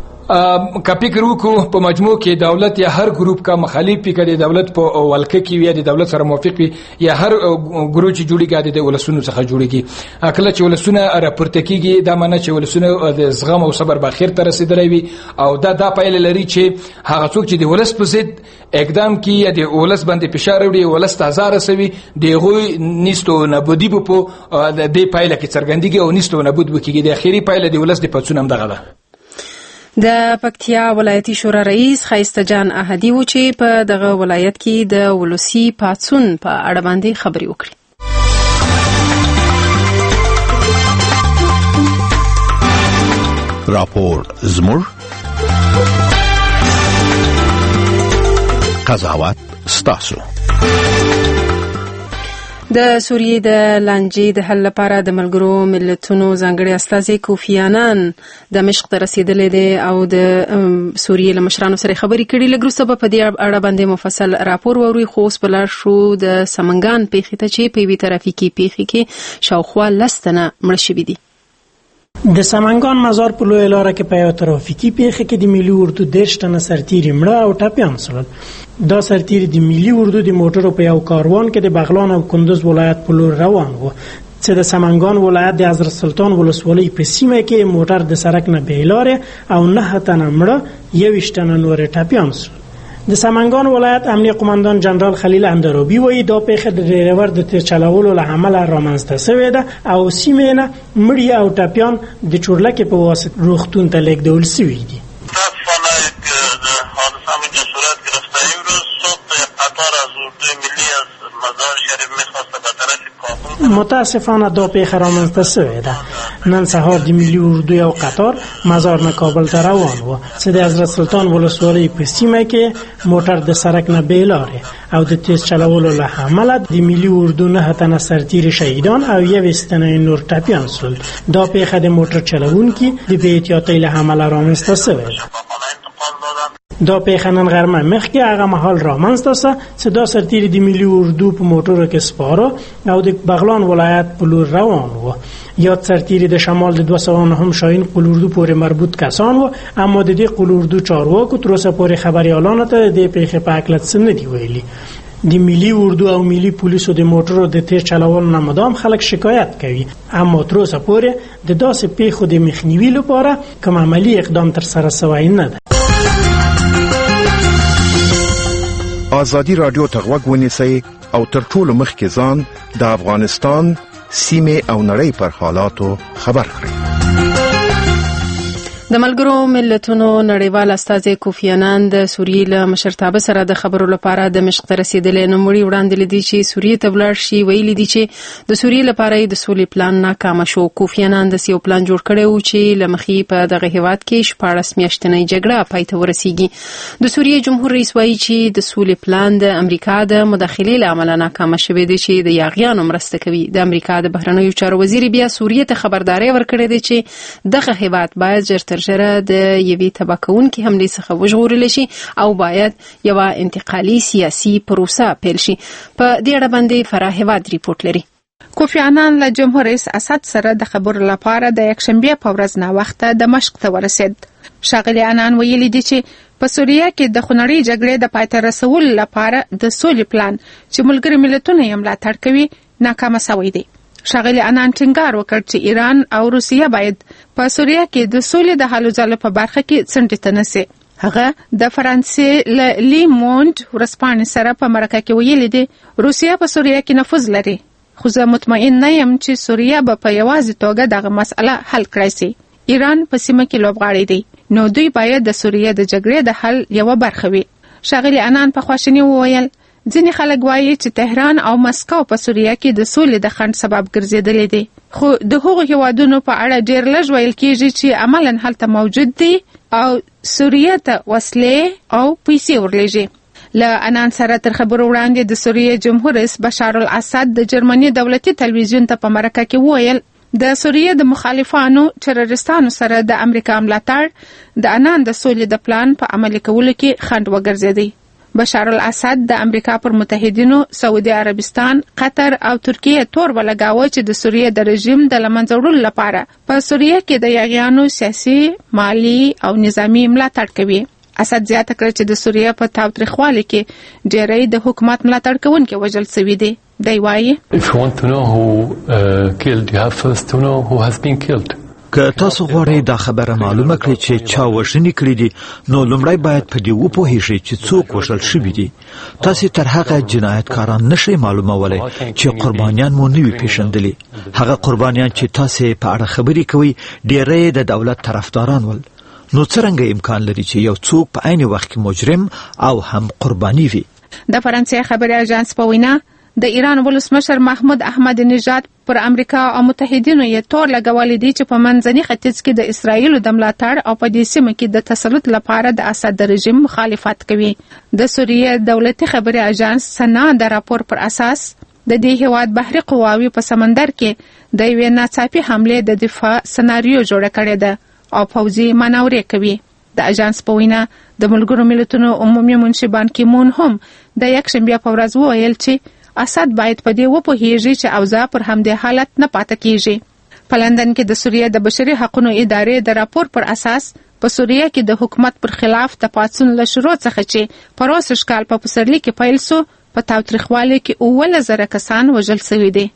کاپی کرو کو په مجموع کې دولت یا هر ګروپ کا مخالف پی کړي، دولت په ولکه کې وي د دولت سره موافق وي یا هر ګروپ چې جوړیږي د ولسونو څخه جوړیږي. کله چې ولسونه راپورته کیږي دا معنی چې ولسونه د زغم او صبر په خیر ته رسیدلی وي او دا پایله لري چې هغه څوک چې د ولس په ضد اقدام کوي یا د ولس باندې فشار وړي، ولس ته زار رسوي، دغه نيستو نبودي په د پایله کې څرګندېږي او نيستو نبود وکړي. د اخیری پایله د ولس د پاتون هم دغه ده. د پکتیا ولایتي شورا رئیس ښایسته جان احدي و چې په دغه ولایت کې د ولسی پاتون په اړه باندې خبري وکړي. راپور زموږ قضاوت ستاسو. د سوریې د لانجې د حل لپاره د ملګرو ملتونو ځانګړي استازي کوفی عنان دمشق ته رسیدلی دی او د سوریې له مشرانو سره خبرې کړي. لږ وروسته به په دې اړه باندې مفصل راپور واورئ، خو اوس به لاړ شو د سمنګان پیښې ته چې په یوې ترافیکي پیښې کې شاوخوا 10 تنه مړه شوي دي. د سمنګان مزار په لویه لاره کې په یوه ترافیکي پیښه کې د ملي اردو 10 تنه سرتیري مړه او ټپیان شول. دا سرتیري د ملي اردو د موټرو په یو کاروان کې د بغلان او کندوز ولایت په لور روان وو چې د سمنګان ولایت د حضرت سلطان ولسوالۍ په سیمه کې موټر د سړک نه بې لارې او 9 تنه مړه 21 تنه نور ټپیان شول. د سمنګان ولایت امنیه قومندان جنرال خلیل اندرابي وایي دا پیښه د ډریور د تیر چلولو له امله رامنځته شوې ده او سیمې نه مړي او ټپیان د چورلکې په واسطه روغتون ته لیږدول شوي دي. قطار از اردوی ملی از مزار شریف میخواست به طرف کابل متاسفانه دا پیښه رامنځته شوې ده. نن سهار د ملي اردو یو قطار مزار نه کابل ته روان و چې د حضرت سلطان ولسوالۍ په سیمه کې موټر د سړک نه بیلارې او د تیز چلولو له امله د ملي اردو 9 تنه سرتیري شهیدان او 21 تنه نور ټپیان شول. دا پیښه د موټر چلوونکي د بې احتیاطۍ له امله رامنځته شوې ده. دا پیښه نن غرمه مخکې هغه مهال رامنځته شوه چې دا سرتیري د ملي اردو په موټرو کې سپاره او د بغلان ولایت په لور روان و. یاد سرتیري د شمال د 209 شاهین قول اردو پورې مربوط کسان و، اما د دې قول اردو چارواکو تر اوسه پورې خبريالانو ته د پیښې په اړه څه نه دی ویلي. د ملي اردو او ملي پولیسو د موټرو د تیز چلولو نه مدام خلک شکایت کوي، اما تر اوسه پورې د داسې پیښو د مخنیوي لپاره کوم عملی اقدام تر سره شوی نه ده. آزادی رادیو ته غوږ ونیسئ او تر ټولو مخکې ځان د افغانستان سیمې او نړۍ پر حالاتو خبر کړئ. د ملګرو ملتونو نړیوال استازي کوفی انان د سوریې له مشرتابه سره د خبرو لپاره د مشق ته رسیدلې. نوموړي وړاندې لیدي چې سوریې ته ولاړ شي. ویلي دي چې د سوریې لپاره د سولې پلان ناکام شو. کوفی انان د یو پلان جوړ کړی و چې لمخې په دغه هیواد کې 14 میاشتنۍ جګړه پای ته ورسیږي. د سوریې جمهور رئیس وایي چې د سولې پلان د امریکا د مداخلې له امله ناکام شوی دی چې د یاغیانو مرسته کوي. د امریکا د بهرنیو چارو وزیر بیا سوریې ته خبرداري ورکړې ده چې دغه هیواد باید ژر تر ژره د یوې تباکونکې حملې څخه وژغورل شي او باید یو انتقالي سیاسي پروسه پیل شي. په دې اړه باندې فراه هیواد ریپورت لري. کوفی انان له جمهور رئیس اسد سره د خبرو لپاره د یکشنبه په ورځ نه وخت د مشق ته ورسید. شاغلی انان ویلي دي چې په سوریه کې د خونړۍ جګړې د پای ته رسولو لپاره د سولې پلان چې ملګري ملتونه یې ملاتړ کوي ناکام شوی دی. شاغلی انان ټینګار وکړ چې ایران او روسیه باید په سوریه کې د سولې د هلو ځلو په برخه کې څنډې ته نشي. هغه د فرانسې له لی موند ورسپانې سره په مرکه کې ویلي دي روسیه په سوریه کې نفوذ لري، خو زه مطمئن نه یم چې سوریه به په یوازې توګه دغه مسله حل کړي شي. ایران په سیمه کې لوبغاړی دی، نو دوی باید د سوریه د جګړې د حل یو برخه وي. شاغلی انان په خواشینی وویل ځینې خلک وایي چې تهران او مسکو په سوریه کې د سولې د خنډ سبب ګرځېدلې دي، خو د هغو هیوادونو په اړه ډېر لږ ویل کېږي چې عملاً هلته موجود دي او سوریه ته وسلې او پیسې ورلیږي. له انان سره تر خبرو وړاندې د سوریې جمهور رئیس بشار الاسد د جرمني دولتي تلویزیون ته په مرکه کې وویل د سوریې د مخالفانو تروریستانو سره د امریکا ملاتړ د انان د سولې د پلان په عملي کولو کې خنډ وګرځېدی. بشار الاسد د امریکا پر متحدینو سعودي عربستان، قطر او ترکیه تور ولګاوه چې د سوریې د رژیم د لمنځه وړلو لپاره په سوریه کې د یاغیانو سیاسي، مالی او نظامی ملاتړ کوي. اسد زیاته کړ چې د سوریې په تاوتریخوالي کې ډېری د حکومت ملاتړ کوونکي وژل شوي دي. دی وایي If you want to know who killed, you have first to know who has been killed. که تاسو غواړئ دا خبره معلومه کړئ چې چا وژنې کړې دي، نو لومړی باید په دې وپوهیږئ چې څوک وژل شوي دي. تاسو تر هغه جنایتکاران نشئ معلومولی چې قربانیان مو نه وي پیژندلي. هغه قربانیان چې تاسو په اړه خبرې کوي ډېری د دولت طرفداران ول. نو څرنګه امکان لري چې یو څوک په عین وخت کې مجرم او هم قرباني وي؟ د فرانسې خبري اژانس په وینا د ایران ولسمشر محمود احمد نژاد پر امریکا او متحدینو یې تور لګولې دي چې په منځني ختیځ کې د اسرایل د ملاتړ او په دې سیمه کې د تسلط لپاره د اسد رژیم مخالفت کوي. د سوریې دولتي خبري اژانس سنا د راپور پر اساس د دې هیواد بحري قواوی په سمندر کې د یوې ناڅاپي حمله د دفاع سناریو جوړ کړی ده او پوځي مانورې کوي. د اژانس په وینا د ملګرو ملتونو عمومي منشي بان کی مون هم د یکشنبه په ورځ وویل چې اسد باید په دې وپوهیږي چې اوضاع پر همدې حالت نه پاتې کیږي. په لندن کې د سوریې د بشري حقوقو ادارې د راپور پر اساس په سوریه کې د حکومت پر خلاف د پاڅون له شروع څخه چې په روسش کال په پسرلي کې پیل شو په تاوتریخوالي کې 11,000 کسان وژل شوي دي.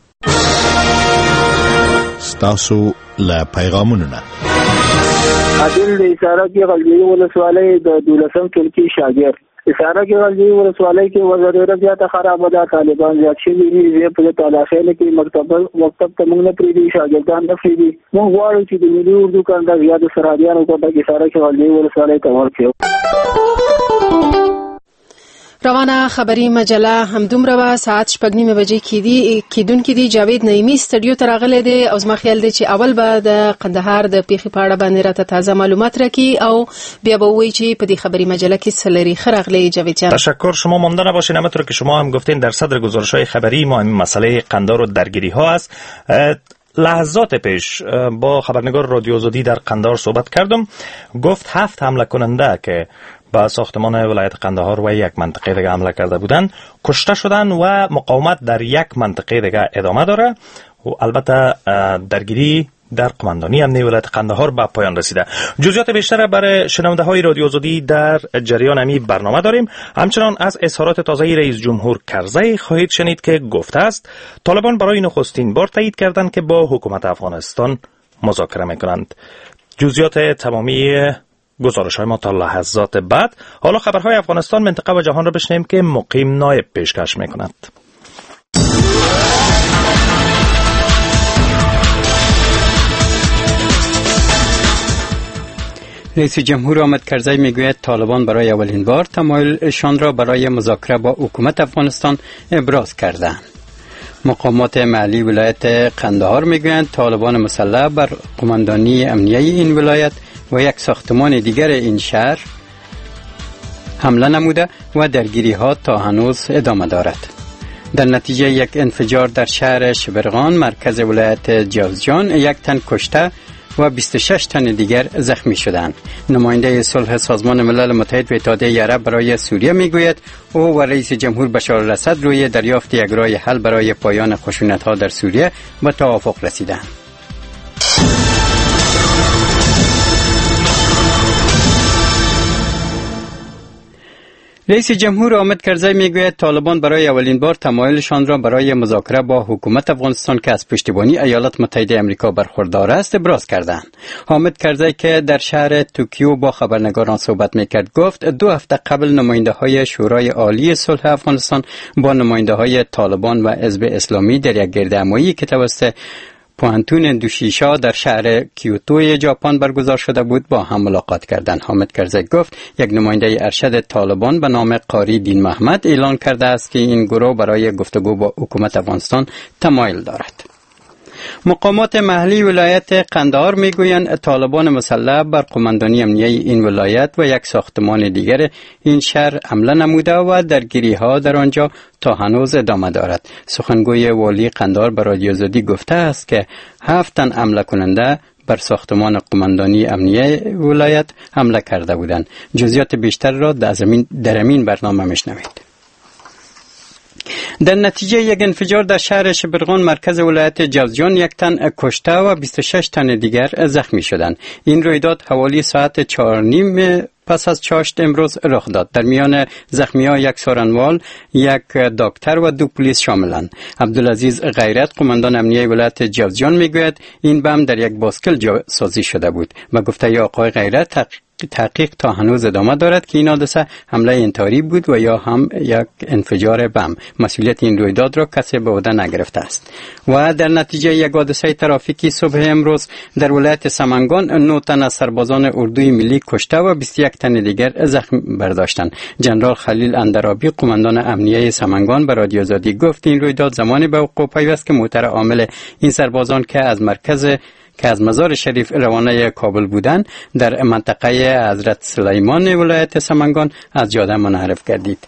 ستاسو له پیغامونو نه عادل د اشاره کې غلجي ولسوالۍ د 12 کلکی شاګرد اشاره کې غلجي ولسوالۍ کې وزیر زیاته خراب ده. طالبان زیات شوي دي. زه په تلاشۍ کې مکتب ته موږ نه پریدي، شاګردان نه پریدي. موږ غواړو چې د ملي اردو کاندا زیات سرحدیانو کوټه کې اشاره کې غلجي ولسوالۍ ته ورسیو. روانه خبری مجله همدومره به ساعت 6:30 کېدونکې دی. جاوید نعیمي سټډیو ته راغلی دی او زما خیال دی چې اول به د قندهار د پیښې په اړه باندې راته تازه معلومات راکړي او بیا به وایي چې په دې خبری مجله کې څه لري. ښه راغلی جاوید جان. تشکر. شما مانده نباشین. همونطور که شما هم گفتین در صدر گزارش‌های خبری ما همین مسئله قندهار و درگیری‌ها است. لحظات پیش با خبرنگار رادیو آزادی در قندهار صحبت کردم. گفت 7 حمله کننده که به ساختمان ولایت قندهار و یک منطقه دیگه حمله کرده بودند کشته شدن و مقاومت در یک منطقه دیگه ادامه داره و البته درگیری در قماندانی امنیه ولایت قندهار به پایان رسیده. جزئیات بیشتر برای شنونده های رادیو آزادی در جریان امی برنامه داریم. همچنان از اظهارات تازه رئیس جمهور کرزی خواهید شنید که گفته است طالبان برای نخستین بار تایید کردند که با حکومت افغانستان مذاکره میکنند. جزئیات تمامی گزارش‌های ما تا لحظات بعد. حالا خبرهای افغانستان، منطقه و جهان را بشنویم که مقیم نایب پیشکش می‌کند. رئیس جمهور حامد کرزی میگوید طالبان برای اولین بار تمایلشان را برای مذاکره با حکومت افغانستان ابراز کردند. مقامات محلی ولایت قندهار میگویند طالبان مسلح بر قماندانی امنیه این ولایت و یک ساختمان دیگر این شهر حمله نموده و درگیری ها تا هنوز ادامه دارد. در نتیجه یک انفجار در شهر شبرغان مرکز ولایت جوزجان 1 تن کشته و 26 تن دیگر زخمی شدند. نماینده صلح سازمان ملل متحد و اتحادیه عرب برای سوریه میگوید او و رئیس جمهور بشار الاسد روی دریافت یک راه حل برای پایان خشونت‌ها در سوریه به توافق رسیدند. رئیس جمهور حامد کرزی میگوید طالبان برای اولین بار تمایلشان را برای مذاکره با حکومت افغانستان که از پشتیبانی ایالات متحده آمریکا برخوردار است ابراز کردند. حامد کرزی که در شهر توکیو با خبرنگاران صحبت میکرد گفت 2 هفته قبل نماینده‌های شورای عالی صلح افغانستان با نماینده‌های طالبان و حزب اسلامی در یک گردهمایی که توسط پوانتون دوشیشا در شهر کیوتو ژاپن برگزار شده بود با هم ملاقات کردند. حامد کرزی گفت یک نماینده ارشد طالبان به نام قاری دین محمد اعلان کرده است که این گروه برای گفتگو با حکومت افغانستان تمایل دارد. مقامات محلی ولایت قندهار میگویند طالبان مسلح بر قماندانی امنیه این ولایت و یک ساختمان دیگر این شهر حمله نموده و درگیری ها در آنجا تا هنوز ادامه دارد. سخنگوی والی قندهار به رادیو آزادی گفته است که 7 تن حمله کننده بر ساختمان قماندانی امنیه ولایت حمله کرده بودند. جزئیات بیشتر را در همین برنامه میشنوید. در نتیجه یک انفجار در شهر شبرغان مرکز ولایت جوزجان 1 تن کشته و 26 تن دیگر زخمی شدند. این رویداد حوالی ساعت 4:30 پس از چاشت امروز رخ داد. در میان زخمی‌ها 1 سارنوال، 1 دکتر و 2 پلیس شاملند. عبدالعزیز غیرت قماندان امنیه ولایت جوزجان میگوید این بم در یک باسکل جاسازی شده بود و گفته آقای غیرت تحقیق تا هنوز ادامه دارد که این حادثه حمله انتحاری بود و یا هم یک انفجار بم. مسئولیت این رویداد را کسی به عهده نگرفته است. و در نتیجه یک حادثه ترافیکی صبح امروز در ولایت سمنگان 9 تن از سربازان اردوی ملی کشته و 21 تن دیگر زخم برداشتند. جنرال خلیل اندرابی قماندان امنیه سمنگان به رادیو آزادی گفت این رویداد زمانی به وقوع پیوست که موتر عامل این سربازان که از مزار شریف روانه کابل بودند در منطقه حضرت سلیمان ولایت سمنگان از جاده منحرف گردید.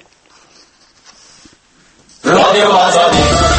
رادیو آزادی.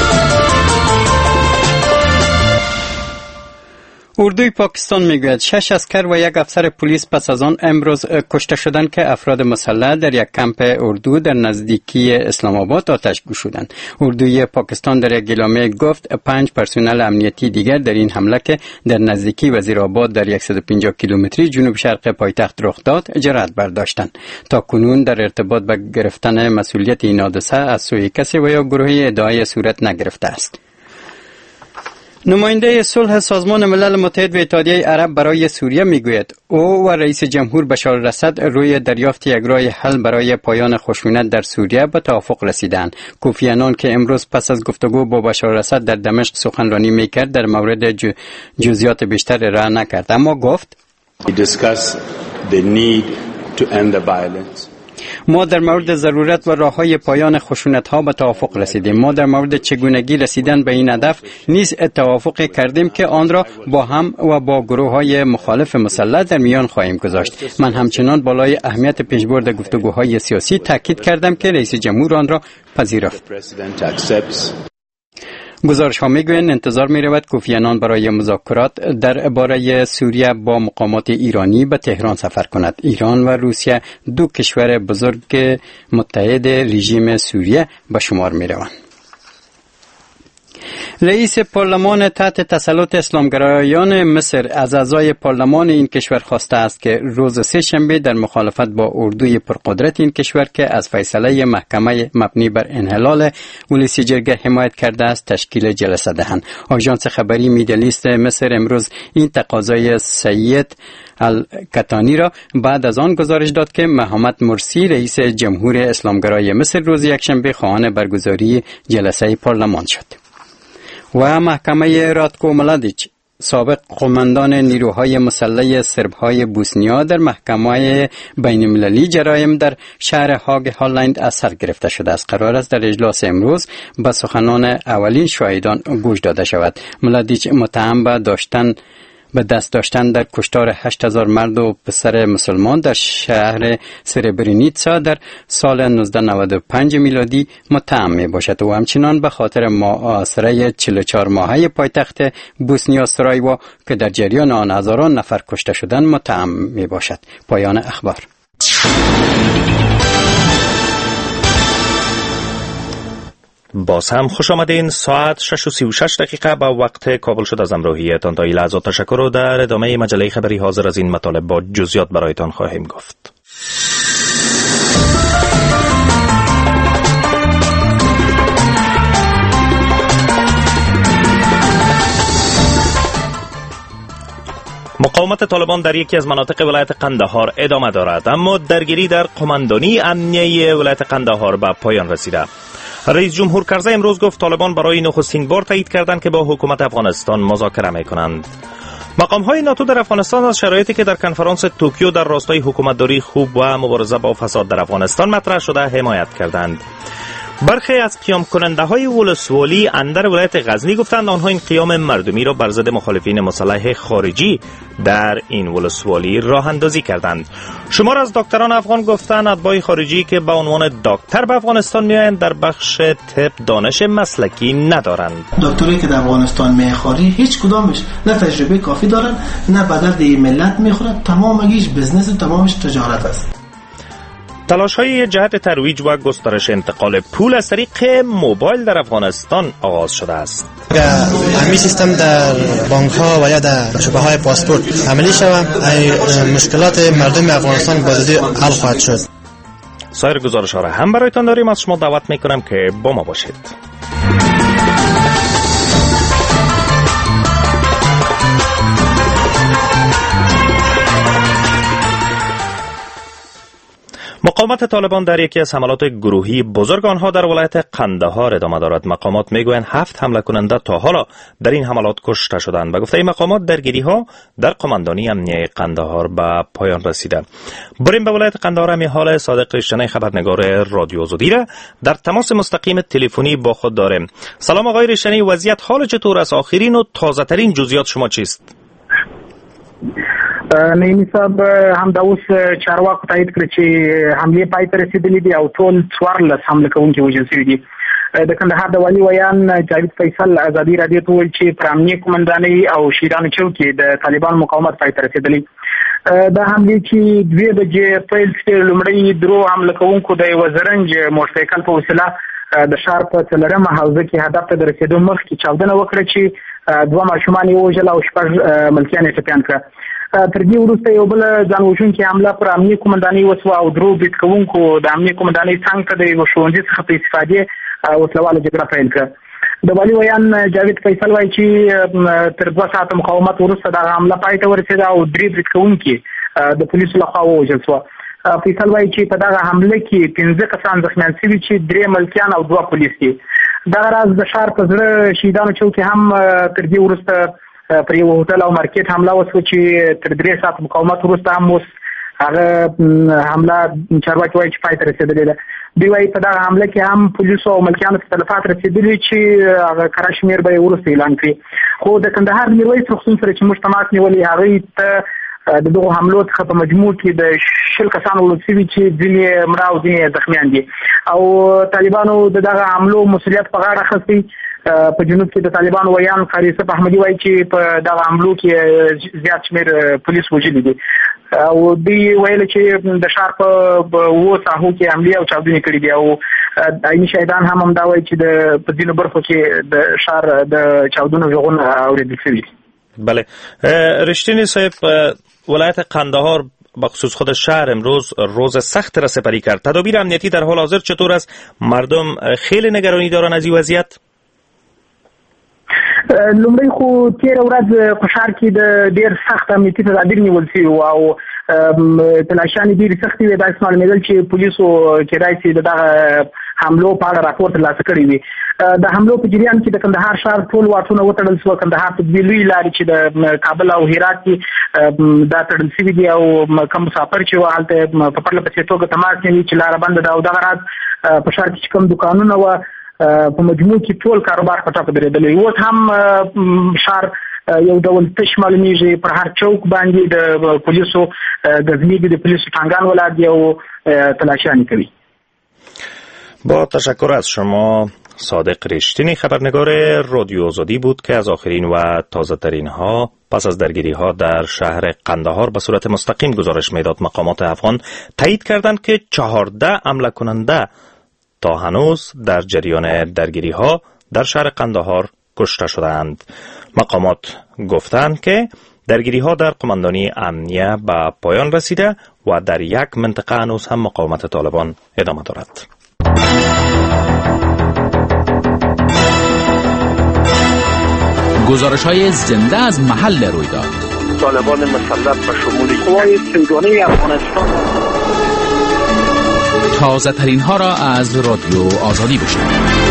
اردوی پاکستان میگوید 6 عسکر و 1 افسر پلیس پس از آن امروز کشته شدند که افراد مسلح در یک کمپ اردو در نزدیکی اسلام آباد آتش گشودند. اردوی پاکستان در یک اعلامیه گفت 5 پرسنل امنیتی دیگر در این حمله که در نزدیکی وزیرآباد در 150 کیلومتری جنوب شرق پایتخت رخ داد جرأت برداشتند. تا کنون در ارتباط به گرفتن مسئولیت این حادثه از سوی کسی و یا گروهی ادعای صورت نگرفته است. نماینده صلح سازمان ملل متحد و اتحادیه عرب برای سوریه میگوید او و رئیس جمهور بشار الاسد روی دریافت یک راه حل برای پایان خشونت در سوریه به توافق رسیدند. کوفی عنان که امروز پس از گفتگو با بشار الاسد در دمشق سخنرانی میکرد در مورد جزئیات بیشتر ارائه نکرد، اما گفت ما در مورد ضرورت و راههای پایان خشونت‌ها به توافق رسیدیم. ما در مورد چگونگی رسیدن به این هدف نیز توافق کردیم که آن را با هم و با گروه‌های مخالف مسلح در میان خواهیم گذاشت. من همچنان بالای اهمیت پیشبرد گفتگوهای سیاسی تاکید کردم که رئیس جمهور آن را پذیرفت. گزارش ها میگویند انتظار می رود کوفی عنان برای مذاکرات درباره سوریه با مقامات ایرانی به تهران سفر کند. ایران و روسیه دو کشور بزرگ متحد رژیم سوریه به شمار می روند. رئیس پارلمان تحت تسلط اسلامگرایان مصر از اعضای پارلمان این کشور خواسته است که روز سه‌شنبه در مخالفت با اردوی پرقدرت این کشور که از فیصله محکمه مبنی بر انحلال ولسی جرگه حمایت کرده است تشکیل جلسه دهند. آژانس خبری میدلیست مصر امروز این تقاضای سید الکتانی را بعد از آن گزارش داد که محمد مرسی رئیس جمهور اسلامگرای مصر روز یکشنبه خواهان برگزاری جلسه پارلمان شد. و محکمه راتکو ملادیچ سابق قماندان نیروهای مسلح سربهای بوسنیا در محکمه بین‌المللی جرایم در شهر هاگ هالند از سر گرفته شده است. قرار است در اجلاس امروز به سخنان اولین شاهدان گوش داده شود. ملادیچ متهم به دست داشتن در کشتار 8000 مرد و پسر مسلمان در شهر سربرینیتسا در سال 1995 میلادی متهم می باشد و همچنان به خاطر محاصره 44 ماهه پایتخت بوسنیا سرایوا که در جریان آن هزاران نفر کشته شدند متهم می باشد. پایان اخبار. باز هم خوش آمدین. ساعت 6:36 به وقت کابل شد. از همراهیتان تا این لحظات تشکر و در ادامه مجله خبری حاضر از این مطالب با جزئیات برایتان خواهیم گفت. مقاومت طالبان در یکی از مناطق ولایت قندهار ادامه دارد، اما درگیری در قماندانی امنیه ولایت قندهار به پایان رسیده. رئیس جمهور کرزی امروز گفت طالبان برای نخستین بار تایید کردند که با حکومت افغانستان مذاکره می‌کنند. مقام‌های ناتو در افغانستان از شرایطی که در کنفرانس توکیو در راستای حکومتداری خوب و مبارزه با فساد در افغانستان مطرح شده حمایت کردند. برخی از قیام کننده های ولسوالی اندر ولایت غزنی گفتند آنها این قیام مردمی را بر ضد مخالفین مسلح خارجی در این ولسوالی راه اندازی کردند. شمار از دکتران افغان گفتند اتباع خارجی که به عنوان دکتر به افغانستان میآیند در بخش طب دانش مسلکی ندارند. دکتری که در افغانستان میخوری هیچ کدامش نه تجربه کافی دارند نه به درد ملت میخورند، تمامش بزنس، تمامش تجارت است. تلاش‌های جهت ترویج و گسترش انتقال پول از طریق موبایل در افغانستان آغاز شده است. همین سیستم در بانک‌ها و یا در شبکه‌های پاسپورت عملی شود، مشکلات مردم افغانستان با زودی حل خواهد شد. سایر گزارش‌ها را هم برایتان داریم. از شما دعوت می‌کنم که با ما باشید. مقاومت طالبان در یکی از حملات گروهی بزرگ آنها در ولایت قندهار ادامه دارد. مقامات میگویند 7 حمله کننده تا حالا در این حملات کشته شدند. به گفته این مقامات درگیری‌ها در قماندانی امنیه قندهار به پایان رسیده. بریم به ولایت قندهار. می حال صادق ریشتنی خبرنگار رادیو آزادی را در تماس مستقیم تلفنی با خود داریم. سلام آقای ریشتنی، وضعیت حال چطور است؟ آخرین و تازه ترین جزئیات شما چیست؟ نعیمی صاحب همدا اوس چارواکو تایید کړ چې حملې پای ته رسیدلې دي او ټول 14 حمله کوونکي وژل شوي دي. د کندهار د والي ویان جاوید فیصل ازادي رادیو ته ویل چې پر امنیه قومندانۍ او شیرانو چوک کې د طالبان مقاومت پای ته رسیدلی. دا حملې چې 2 بجې پیل شوې، لومړی درو حمله کوونکو د یو زرنج موټرسایکل په وسیله د ښار په څلورمه حوزه کې هدف ته د رسیدو مخکې چاودنه وکړه چې 2 ماشومان یې ووژل او 6 ملکیان یې ټپیان کړه. تر دې وروسته یو بل ځانوژونکې حمله پر امنیه قومندانۍ وسوه او درو برید کوونکو د امنیه قومندانۍ څنګ ته د یو ښوونځي څخه په استفادې وسلواله جګړه پیل کړه. د والي ویان جاوید فیصل وایي چې تر 2 ساعته مقاومت وروسته دغه حمله پای ته ورسېده او 3 برید کوونکي د پولیسو لخوا ووژل شوه. فیصل وایي چې په دغه حمله کې 15 کسان زخمیان شوي چې 3 ملکیان او 2 پولیس دي. دغه راز د ښار په زړه شهیدانو چوک کې هم تر دې وروسته پر یو هوټل او مارکیټ حمله وشوه چې تر 3 ساعت مقاومت وروسته هم اوس هغه حمله چارواکي وایي چې پای ته رسیدلې ده. دوی وایي په دغه حمله کې هم پولیسو او ملکیانو ته تلفات رسیدلي چې هغه کره شمېر به یې وروسته اعلان کړي. خو د کندهار میرویس روغتون سره چې موږ تماس نیولې هغوی ته د دغو حملو څخه په مجموع کې د 10 کسانو وژل شوي چې ځینې مړه او ځینې زخمیان دي او طالبانو د دغه حملو مسؤلیت په غاړه اخیستی. په جنوب کې د طالبانو ویان قاری یوسف احمدي وایي چې په دغه حملو کې زیات شمېر پولیس وژلي دي او دوی ویل چې د ښار په 7 ساحو کې حملې او چاودنې کړي دي او عیني شهیدان هم همدا وایي چې په ځینو برخو کې د ښار د چاودنو غږونه اورېدل شوي دي. بله رشتینی صاحب، ولایت قندهار بخصوص خود شهر امروز روز سخت را سپری کرد. تدابیر امنیتی در حال حاضر چطور است؟ مردم خیلی نگرانی دارن از این وضعیت؟ لومړی خو تیر ورځ په ښار کې د ډیر سخت امنیتي تدابیر نیول شوي او تلاشیانې ډېرې سختې وې. داسې معلومېدل چې پولیسو کېدای شي د دغه حملو په اړه راپور ترلاسه کړی وي. د حملو په جریان کې د کندهار ښار ټول واټونه وتړل شوه. کندهار ته دوې لویې لارې چې د کابل او هرات کې دا تړل شوي دي او کوم مسافر چې وه هلته په پرله پسې توګه تماس نیوي چې لاره بنده ده او دغه راز په ښار کې چې کوم دوکانونه وه په مجموع کې ټول کاروبار په ټاپه درېدلی. اوس هم ښار یو ډول تش معلومیږي. پر هر چوک باندې د پولیسو گزمیږي، د پولیسو ټانگان ولاړ دي او تلاشیانې کوي. با تشکر از شما. صادق رشتینی خبرنگار رادیو آزادی بود که از آخرین و تازه ترین ها پس از درگیری ها در شهر قندهار به صورت مستقیم گزارش میداد. مقامات افغان تایید کردند که 14 حمله کننده تا هنوز در جریان درگیری ها در شهر قندهار کشته شدند. مقامات گفتند که درگیری ها در قماندانی امنیه به پایان رسیده و در یک منطقه هنوز هم مقاومت طالبان ادامه دارد. گزارش‌های زنده از محل رویداد. طالبان مسلط به شمول قوای سیگانه افغانستان. تازه ترین ها را از رادیو آزادی بشنوید.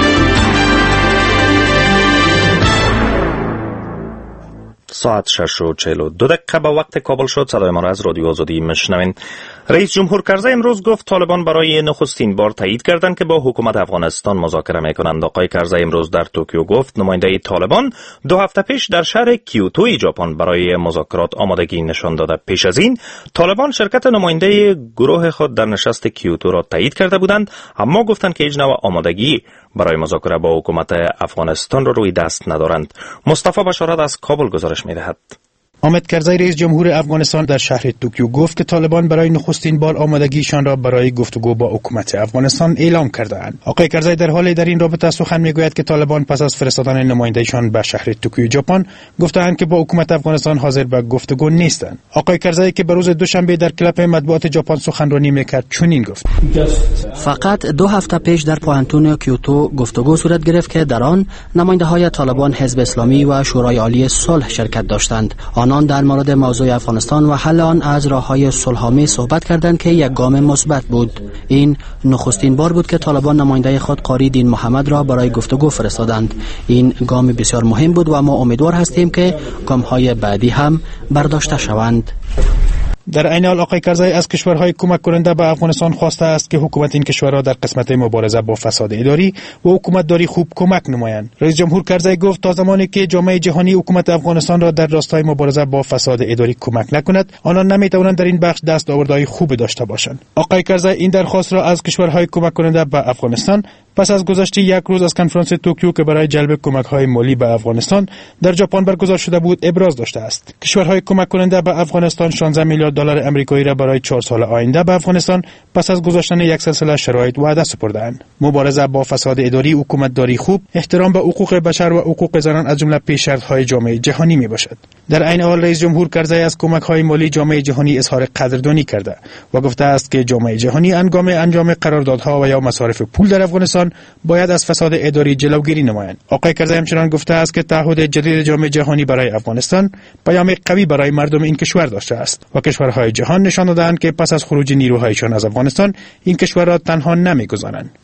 ساعت 6:42 به وقت کابل شد. صدای ما را از رادیو آزادی میشنوین. رئیس جمهور کرزی امروز گفت طالبان برای نخستین بار تایید کردند که با حکومت افغانستان مذاکره میکنند. آقای کرزی امروز در توکیو گفت نماینده طالبان 2 هفته پیش در شهر کیوتو ژاپن برای مذاکرات آمادگی نشان داده. پیش از این طالبان شرکت نماینده گروه خود در نشست کیوتو را تایید کرده بودند، اما گفتند که هیچ نوع آمادگی برای مذاکره با حکومت افغانستان را روی دست ندارند. مصطفی بشارت از کابل گزارش می‌دهد. حامد کرزی رئیس جمهور افغانستان در شهر توکیو گفت که طالبان برای نخستین بار آمادگیشان را برای گفتگو با حکومت افغانستان اعلام کرده‌اند. آقای کرزی در حالی در این رابطه سخن میگوید که طالبان پس از فرستادن نماینده‌شان به شهر توکیو ژاپن گفتند که با حکومت افغانستان حاضر به گفتگو نیستند. آقای کرزی که به روز دوشنبه در کلاب مطبوعات ژاپن سخنرانی میکرد چنین گفت: فقط 2 هفته پیش در پوهنتون کیوتو گفتگو صورت گرفت که در آن نماینده‌های طالبان، حزب اسلامی و شورای عالی صلح شرکت داشتند. آنان در مورد موضوع افغانستان و حل آن از راه‌های صلح‌آمیز صحبت کردند که یک گام مثبت بود. این نخستین بار بود که طالبان نماینده خود قاری دین محمد را برای گفتگو فرستادند. این گام بسیار مهم بود و ما امیدوار هستیم که گام‌های بعدی هم برداشته شوند. در عین حال آقای کرزی از کشورهای کمک کننده به افغانستان خواسته است که حکومت این کشورها در قسمت مبارزه با فساد اداری و حکومت داری خوب کمک نمایند. رئیس جمهور کرزی گفت تا زمانی که جامعه جهانی حکومت افغانستان را در راستای مبارزه با فساد اداری کمک نکند، آنان نمیتوانند در این بخش دستاوردهای خوب داشته باشند. آقای کرزی این درخواست را از کشورهای کمک کننده به افغانستان پس از گذشت 1 روز از کنفرانس توکیو که برای جلب کمک‌های مالی به افغانستان در ژاپن برگزار شده بود ابراز داشته است. کشورهای کمک کننده به افغانستان 16 میلیارد دلار آمریکایی را برای 4 سال آینده به افغانستان پس از گذاشتن یک سلسله شرایط وعده سپرده‌اند. مبارزه با فساد اداری، حکومت داری خوب، احترام به حقوق بشر و حقوق زنان از جمله پیش‌شرط‌های جامعه جهانی میباشد. در عین حال رئیس جمهور کرزی از کمک‌های مالی جامعه جهانی اظهار قدردانی کرده و گفته است که جامعه جهانی هنگام انجام قراردادها و یا مصارف پول در افغانستان باید از فساد اداری جلوگیری نمایند. آقای کرزی همچنین گفته است که تعهد جدید جامعه جهانی برای افغانستان پیام قوی برای مردم این کشور داشته است و کشورهای جهان نشان دادند که پس از خروج نیروهایشان از افغانستان این کشور را تنها نمیگذارند.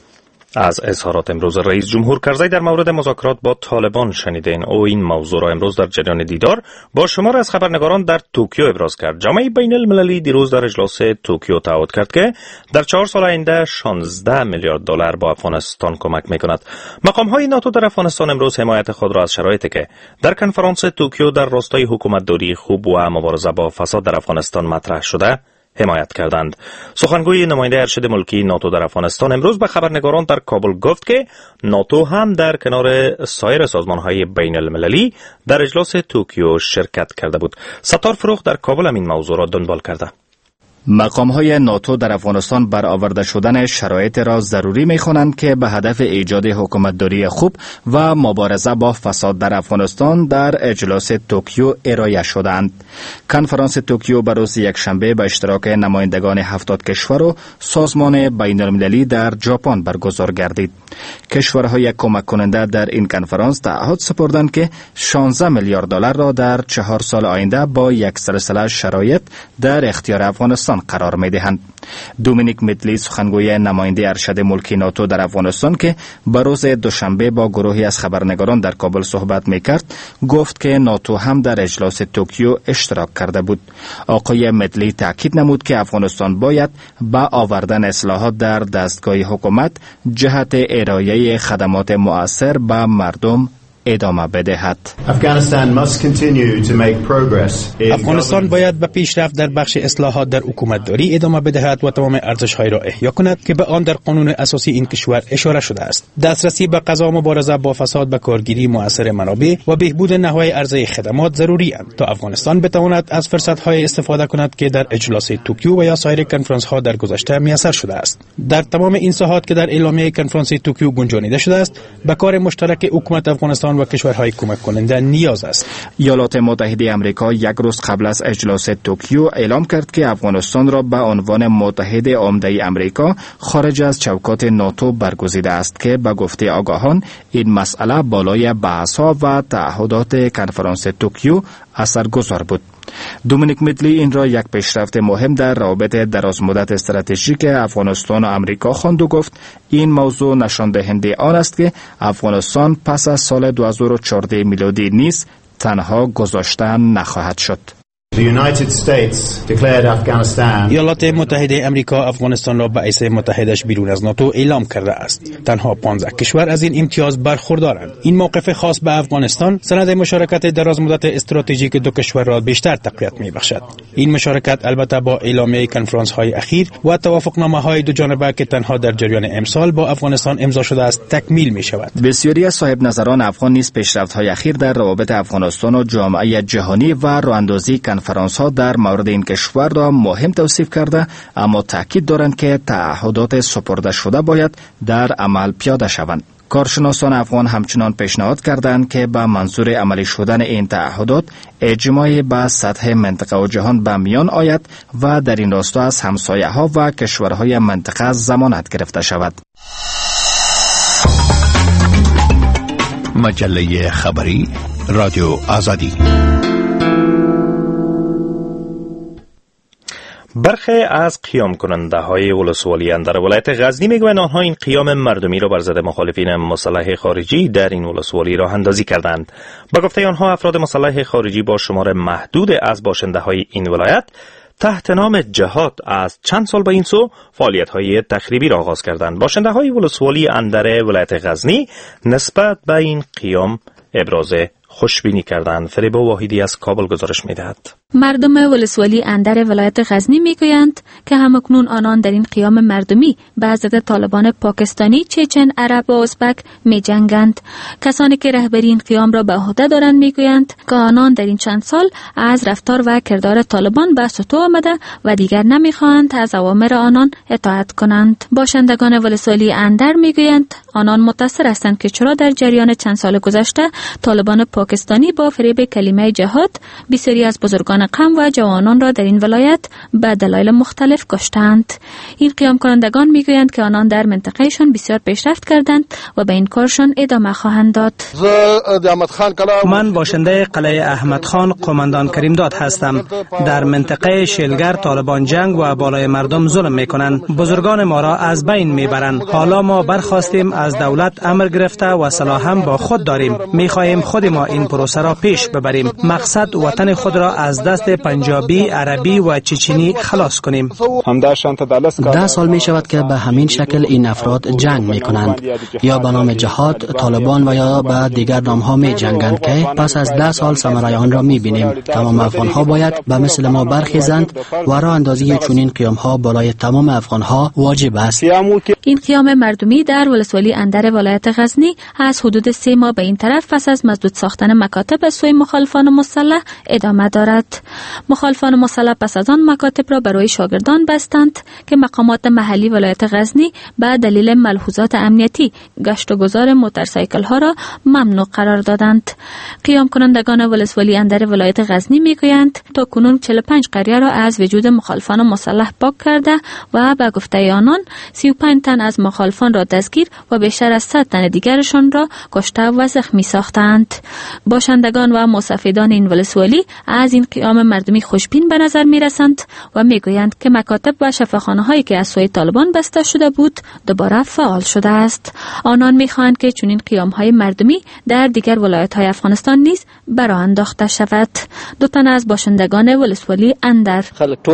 از اظهارات امروز رئیس جمهور کرزی در مورد مذاکرات با طالبان شنیدین. او این موضوع را امروز در جریان دیدار با شمار از خبرنگاران در توکیو ابراز کرد. جامعه بین المللی دیروز در اجلاس توکیو تعهد کرد که در 4 سال آینده 16 میلیارد دلار با افغانستان کمک میکند. مقام های ناتو در افغانستان امروز حمایت خود را از شرایطی که در کنفرانس توکیو در راستای حکومتداری خوب و مبارزه با فساد در افغانستان مطرح شده حمایت کردند. سخنگوی نماینده ارشد ملکی ناتو در افغانستان امروز به خبرنگاران در کابل گفت که ناتو هم در کنار سایر سازمان‌های بین المللی در اجلاس توکیو شرکت کرده بود. ستار فروخ در کابل این موضوع را دنبال کرده. مقام‌های ناتو در افغانستان برآورده شدن شرایط را ضروری می‌خوانند که به هدف ایجاد حکومتداری خوب و مبارزه با فساد در افغانستان در اجلاس توکیو ارائه شدند. کنفرانس توکیو به روز یکشنبه به اشتراک نمایندگان 70 کشور و سازمان بین‌المللی در ژاپن برگزار گردید. کشورهای کمک کننده در این کنفرانس تعهد سپردند که 16 میلیارد دلار را در 4 سال آینده با یک سلسله شرایط در اختیار افغانستان قرار می‌دهند. دومینیک میتلی سخنگوی نماینده ارشد ملکی ناتو در افغانستان که به روز دوشنبه با گروهی از خبرنگاران در کابل صحبت می‌کرد گفت که ناتو هم در اجلاس توکیو اشتراک کرده بود. آقای میتلی تاکید نمود که افغانستان باید با آوردن اصلاحات در دستگاه حکومت جهت ارائه خدمات مؤثر به مردم ادامه بدهد. افغانستان باید به پیشرفت در بخش اصلاحات در حکومتداری ادامه بدهد و تمام ارزش‌های را احیا کند که به آن در قانون اساسی این کشور اشاره شده است. دسترسی به قضا، مبارزه با فساد، به کارگیری مؤثر منابع و بهبود نحوه عرضه خدمات ضروری است تا افغانستان بتواند از فرصت‌های استفاده کند که در اجلاس توکیو و یا سایر کنفرانس‌ها در گذشته میسر شده است. در تمام این ساحات که در اعلامیه کنفرانس توکیو گنجانیده شده است، به کار مشترک حکومت افغانستان و کشورهای کمک کننده نیاز است. ایالات متحده آمریکا یک روز قبل از اجلاس توکیو اعلام کرد که افغانستان را به عنوان متحد عمده آمریکا خارج از چوکات ناتو برگزیده است که به گفته آگاهان این مسئله بالای بحث‌ها و تعهدات کنفرانس توکیو اثرگذار بود. دومینیک میتلی این را یک پیشرفت مهم در روابط درازمدت استراتژیک افغانستان و آمریکا خواند و گفت این موضوع نشان دهنده آن است که افغانستان پس از سال 2014 میلادی نیز تنها گذاشته نخواهد شد. ایالات متحده آمریکا افغانستان را به حیث متحدش بیرون از ناتو اعلام کرده است. تنها 15 کشور از این امتیاز برخوردارند. این موقف خاص به افغانستان سند مشارکت درازمدت استراتژیک دو کشور را بیشتر تقویت می‌بخشد. این مشارکت البته با اعلامیه کنفرانس‌های اخیر و توافقنامه‌های دو جانبه که تنها در جریان امسال با افغانستان امضا شده است تکمیل می‌شود. بسیاری از صاحب نظران افغان نیز پیشرفت‌های اخیر در روابط افغانستان و جامعه جهانی و راه‌اندازی کنفرانس‌ها در مورد این کشور را مهم توصیف کرده، اما تاکید دارند که تعهدات سپرده شده باید در عمل پیاده شوند. کارشناسان افغان همچنان پیشنهاد کردند که به منظور عملی شدن این تعهدات اجماع به سطح منطقه و جهان به میان آید و در این راستا از همسایه‌ها و کشورهای منطقه ضمانت گرفته شود. مجله خبری رادیو آزادی. برخی از قیام کننده های ولسوالی اندر ولایت غزنی میگویند آنها این قیام مردمی را بر ضد مخالفین مسلح خارجی در این ولسوالی راه اندازی کردند. به گفته آنها افراد مسلح خارجی با شمار محدود از باشنده های این ولایت تحت نام جهاد از چند سال به این سو فعالیت های تخریبی را آغاز کردند. باشنده های ولسوالی اندر ولایت غزنی نسبت به این قیام ابراز خوشبینی کردند. فریبا واحدی از کابل گزارش می‌دهد. مردم ولسوالی اندر ولایت غزنی میگویند که همکنون آنان در این قیام مردمی به ضد طالبان پاکستانی، چچن، عرب و ازبک می‌جنگند. کسانی که رهبری این قیام را به عهده دارند میگویند که آنان در این چند سال از رفتار و کردار طالبان به سطوح آمده و دیگر نمی‌خواهند از اوامر آنان اطاعت کنند. باشندگان ولسوالی اندر میگویند آنان متأثر هستند که چرا در جریان چند سال گذشته طالبان پاکستانی با فریب کلمه جهاد بسیاری از بزرگان کشتن قم و جوانان را در این ولایت به دلایل مختلف کشتند. این قیام کنندگان میگویند که آنان در منطقهشان بسیار پیشرفت کردند و به این کارشان ادامه خواهند داد. من باشنده قلعه احمد خان قماندان کریم داد هستم. در منطقه شیلگر طالبان جنگ و بالای مردم ظلم میکنند. بزرگان ما را از بین میبرند. حالا ما برخواستیم از دولت امر گرفته و سلاح هم با خود داریم. میخواهیم خود ما این پروسه را پیش ببریم. مقصد وطن خود را از دست پنجابی، عربی و چچنی خلاص کنیم. 10 سال می شود که به همین شکل این افراد جنگ می کنند، یا به نام جهاد، طالبان و یا به دیگر نامها می جنگند که پس از 10 سال ثمره آن را می بینیم. تمام افغان ها باید به مثل ما برخیزند و راه اندازی چنین قیام ها بالای تمام افغان ها واجب است. این قیام مردمی در ولسوالی اندر ولایت غزنی از حدود 3 ماه به این طرف پس از مسدود ساختن مکاتب از سوی مخالفان مسلح ادامه دارد. مخالفان مسلح پس از آن مکاتب را برای شاگردان بستند که مقامات محلی ولایت غزنی به دلیل ملحوظات امنیتی گشت و گذار موتورسایکل ها را ممنوع قرار دادند. قیام کنندگان ولسوالی اندر ولایت غزنی میگویند تا کنون 45 قریه را از وجود مخالفان مسلح پاک کرده و به گفته آنان 35 تن از مخالفان را دستگیر و بیشتر از 100 تن دیگرشان را کشته و زخمی ساختند. باشندگان و مستفیدان این ولسوالی از این قیام مردمی خوشبین به نظر می رسند و می گویند که مکاتب و شفاخانه هایی که از سوی طالبان بسته شده بود دوباره فعال شده است. آنان می خواهند که چنین قیام های مردمی در دیگر ولایت های افغانستان نیز برآ انداخته شود. 2 تن از باشندگان ولسوالی اندر: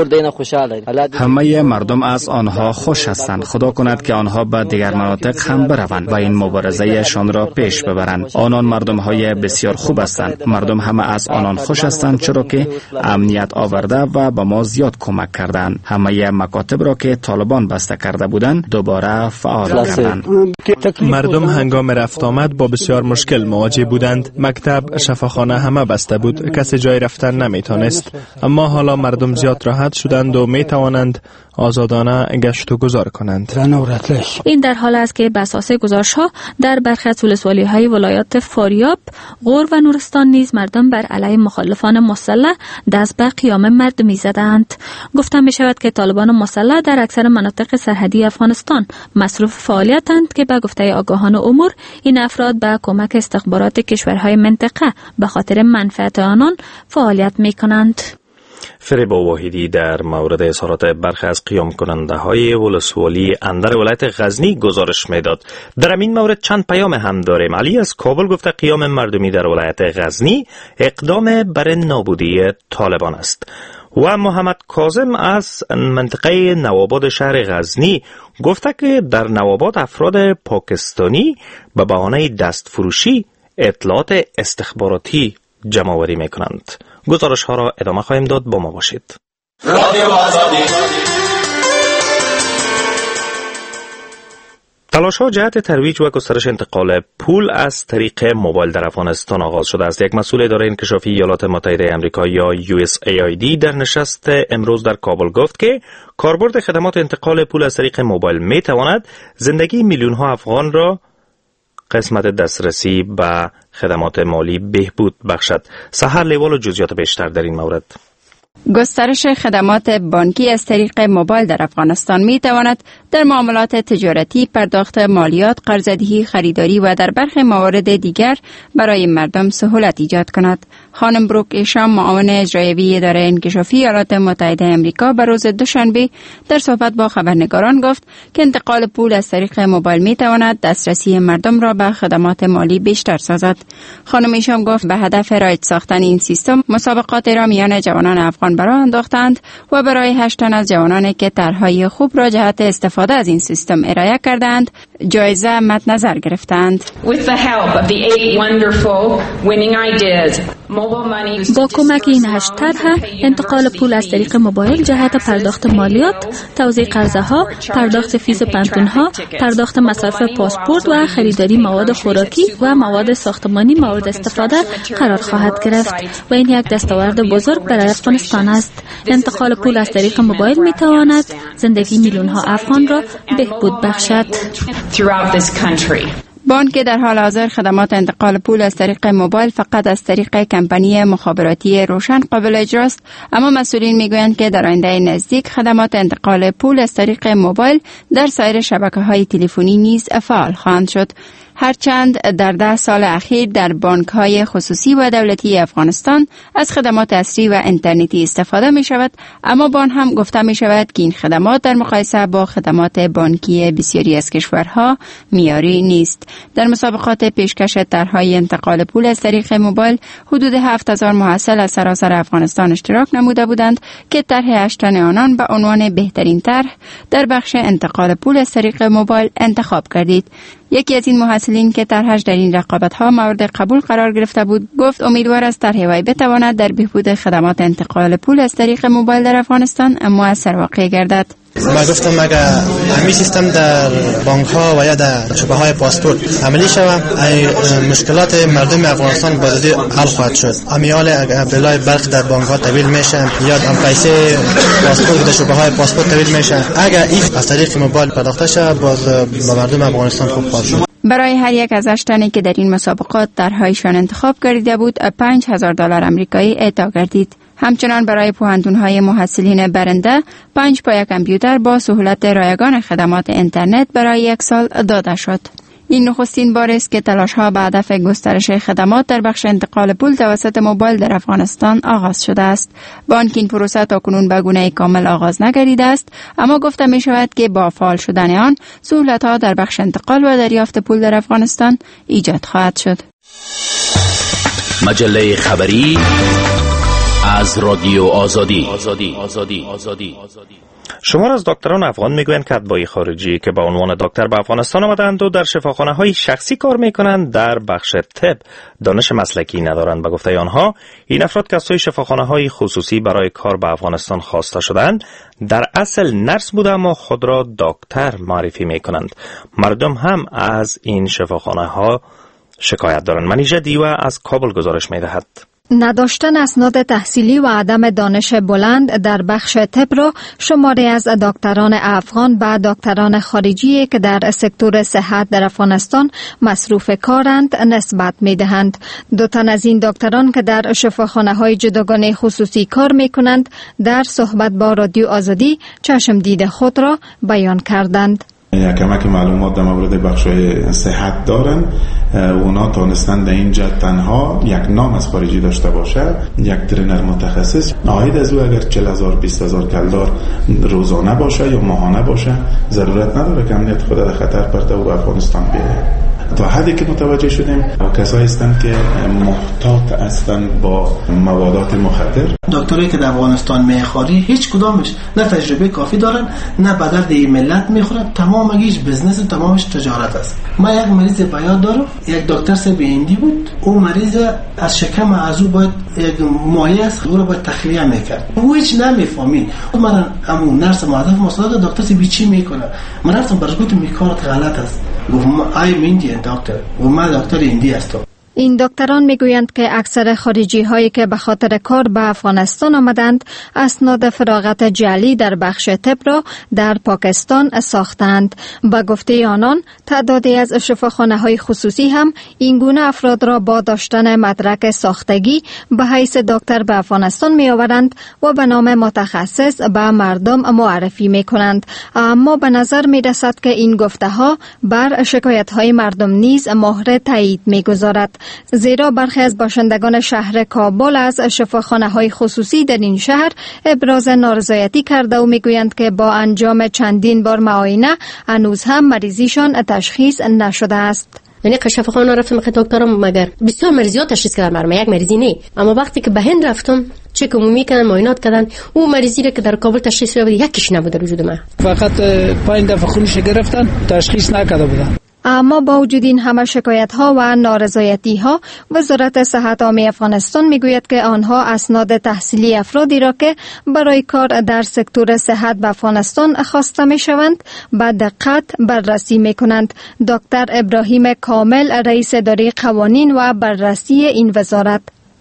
همه مردم از آنها خوش هستند. خدا کند که آنها به دیگر مناطق هم بروند و این مبارزه شان را پیش ببرند. آنان مردم های بسیار خوب هستند. مردم همه از آنان خوش هستند، چرا که امنیت آورده و به ما زیاد کمک کردند. همه مکاتب را که طالبان بسته کرده بودند دوباره فعال کردند. مردم هنگام رفت آمد با بسیار مشکل مواجه بودند. مکتب، شفاخانه همه بسته بود. کسی جای رفتن نمیتونست. اما حالا مردم زیاد راحت شدند و میتوانند آزادانه گشت و گذار کنند. این در حال است که بر اساس گزارش‌ها در برخی از ولسوالی‌های ولایات فاریاب، غور و نورستان نیز مردم بر علیه مخالفان مسلح دست به قیام مردمی زدند. گفته می شود که طالبان مسلح در اکثر مناطق سرحدی افغانستان مصروف فعالیتند که به گفته آگاهان امور این افراد به کمک استخبارات کشورهای منطقه به خاطر منفعت آنان فعالیت می کنند. فریبا واحدی در مورد اظهارات برخی از قیام کننده های ولسوالی اندر ولایت غزنی گزارش میداد. در این مورد چند پیام هم داریم. علی از کابل گفته قیام مردمی در ولایت غزنی اقدام بر نابودی طالبان است. و محمد کاظم از منطقه نوآباد شهر غزنی گفته که در نوآباد افراد پاکستانی به بهانه دستفروشی اطلاعات استخباراتی جمع آوری میکنند. گزارش ها را ادامه خواهیم داد، با ما باشید. تلاش ها جهت ترویج و گسترش انتقال پول از طریق موبایل در افغانستان آغاز شده است. یک مسئول اداره انکشافی ایالات متحده آمریکا یا USAID در نشست امروز در کابل گفت که کاربرد خدمات انتقال پول از طریق موبایل می تواند زندگی میلیون ها افغان را قسمت دسترسی به خدمات مالی بهبود بخشد. سحر لیوال و جزئیات بیشتر در این مورد. گسترش خدمات بانکی از طریق موبایل در افغانستان می تواند در معاملات تجارتی، پرداخت مالیات، قرضه‌دهی، خریداری و در برخی موارد دیگر برای مردم سهولت ایجاد کند. خانم بروک ایشام، معاون اجرایی اداره انکشافی ایالات متحده آمریکا، به روز دوشنبه در صحبت با خبرنگاران گفت که انتقال پول از طریق موبایل می تواند دسترسی مردم را به خدمات مالی بیشتر سازد. خانم ایشام گفت به هدف رایج ساختن این سیستم مسابقات را میان جوانان افغان برای انداختند و برای 8 تن از جوانانی که طرحهای خوب را جهت استفاده از این سیستم ارائه کردند جایزه مد نظر گرفتند. با کمک این 8 طرح انتقال پول از طریق موبایل جهت پرداخت مالیات، توزیع قرضه ها، پرداخت فیز پانتون ها، پرداخت مصارف پاسپورت و خریداری مواد خوراکی و مواد ساختمانی مورد استفاده قرار خواهد گرفت و این یک دستاورد بزرگ برای افغانستان است. انتقال پول از طریق موبایل می تواند زندگی میلیون ها افغان را بهبود بخشد. بانک در حال حاضر خدمات انتقال پول از طریق موبایل فقط از طریق کمپانی مخابراتی روشن قابل اجراست، اما مسئولین میگویند که در آینده نزدیک خدمات انتقال پول از طریق موبایل در سایر شبکه‌های تلفنی نیز فعال خواهند شد. هرچند در 10 سال اخیر در بانک‌های خصوصی و دولتی افغانستان از خدمات عصری و اینترنتی استفاده می شود، اما با آن هم گفته می شود که این خدمات در مقایسه با خدمات بانکی بسیاری از کشورها معیاری نیست. در مسابقات پیشکش طرح‌های انتقال پول از طریق موبایل حدود 7000 محصل از سراسر افغانستان اشتراک نموده بودند که طرح 8 تن آنان به عنوان بهترین طرح در بخش انتقال پول از طریق موبایل انتخاب کردید. یکی از این محصلین که طرحش در این رقابت‌ها مورد قبول قرار گرفته بود گفت امیدوار است طرح وی بتواند در بهبود خدمات انتقال پول از طریق موبایل در افغانستان مؤثر واقع گردد. ما گفتم اگر همین سیستم در بانک ها و یا در شبکه های پاسپورت عملی شود، مشکلات مردم افغانستان با زودی حل خواهد شد. امیال بلای برق در بانک ها تحویل میشن یا پیسه پاسپورت در شبکه های پاسپورت تحویل میشن، اگر این از طریق موبایل پرداخته شود باز با مردم افغانستان خوب خواهد شد. برای هر یک از 8 تنی که در این مسابقات طرح‌هایشان انتخاب کرده بود $5000 آمریکایی اعطا گردید. همچنان برای پوهنتون‌های محصلین برنده 5 پایه کامپیوتر با سهولت رایگان خدمات اینترنت برای 1 سال داده شد. این نخستین بار است که تلاش‌ها به هدف گسترش خدمات در بخش انتقال پول توسط موبایل در افغانستان آغاز شده است. با آنکه این پروسه تاکنون به گونه کامل آغاز نگردیده است، اما گفته می شود که با فعال شدن آن سهولت‌ها در بخش انتقال و دریافت پول در افغانستان ایجاد خواهد شد. مجله خبری از رادیو آزادی. شمار از دکتران افغان میگویند که اتباع خارجی که به عنوان دکتر به افغانستان آمدند و در شفاخانه‌های شخصی کار میکنند در بخش طب دانش مسلکی ندارند. به گفته آنها این افراد که از سوی شفاخانه‌های خصوصی برای کار به افغانستان خواسته شدند در اصل نرس بوده اما خود را دکتر معرفی میکنند. مردم هم از این شفاخانه‌ها شکایت دارند. منیژه دیوه از کابل گزارش میدهد. نداشتن اسناد تحصیلی و عدم دانش بلند در بخش طب را شماری از دکتران افغان و دکتران خارجی که در سکتور صحت در افغانستان مصروف کارند نسبت می‌دهند. 2 تن از این دکتران که در شفاخانه‌های جداگانه خصوصی کار می‌کنند در صحبت با رادیو آزادی چشم دید خود را بیان کردند. کمک معلومات در مورد بخش‌های صحت دارن، اونا تونستن در اینجا تنها یک نام از خارجی داشته باشه، یک ترینر متخصص عاید از او اگر 40,000 20,000 کلدار روزانه باشه یا ماهانه باشه ضرورت نداره که امنیت خود در خطر پرته و افغانستان بیاره. تا حدی که متوجه شدیم کسایی هستند که محتاط هستند با موادات مخدر. دکترایی که در افغانستان میخواری هیچ کدامش نه تجربه کافی دارن نه به درد ملت میخورن، تمامش بزنس، تمامش تجارت است. ما یک مریض بیاد دارم، یک دکتر سه بیندی بود، اون مریض از شکم ازو باید یک مایع است، او رو باید تخلیه میکرد، او هیچ نمیفهمید. من همون نرس معرف مصادق دکتر سی بی چی میکنه، من رفتم برش گفتم میکارت غلط است، گفت آی میندی دکتر و من دکتر ایندی هستم. این دکتران میگویند که اکثر خارجی هایی که به خاطر کار به افغانستان آمدند اسناد فراغت جعلی در بخش طب را در پاکستان ساختند. با گفته آنان تعدادی از شفاخانه های خصوصی هم این گونه افراد را با داشتن مدرک ساختگی به حیث دکتر به افغانستان می آورند و به نام متخصص به مردم معرفی می کنند. اما به نظر می رسد که این گفته ها بر شکایت های مردم نیز مهر تایید می گذارد. زیرا برخی از باشندگان شهر کابل از شفاخانه‌های خصوصی در این شهر ابراز نارضایتی کرده و میگویند که با انجام چندین بار معاینه هنوز هم مریضیشان تشخیص نشده است. یعنی که شفاخانه رفتم که دکترم مگر بسیار مریضیات تشخیص کردن برام، یک مریضی نه، اما وقتی که به هند رفتم چک عمومی کردن، معاینات کردن، اون مریضی رو که در کابل تشخیص شده یکیش نبود در وجود من. فقط 5 دفعه خونش گرفتن تشخیص نکرده بودن. اما با وجود این همه شکایت ها و نارضایتی ها، وزارت صحت عامه افغانستان میگوید که آنها اسناد تحصیلی افرادی را که برای کار در سکتور صحت به افغانستان خواسته می شوند با دقت بررسی می کنند. دکتر ابراهیم کامل رئیس اداره قوانین و بررسی این وزارت: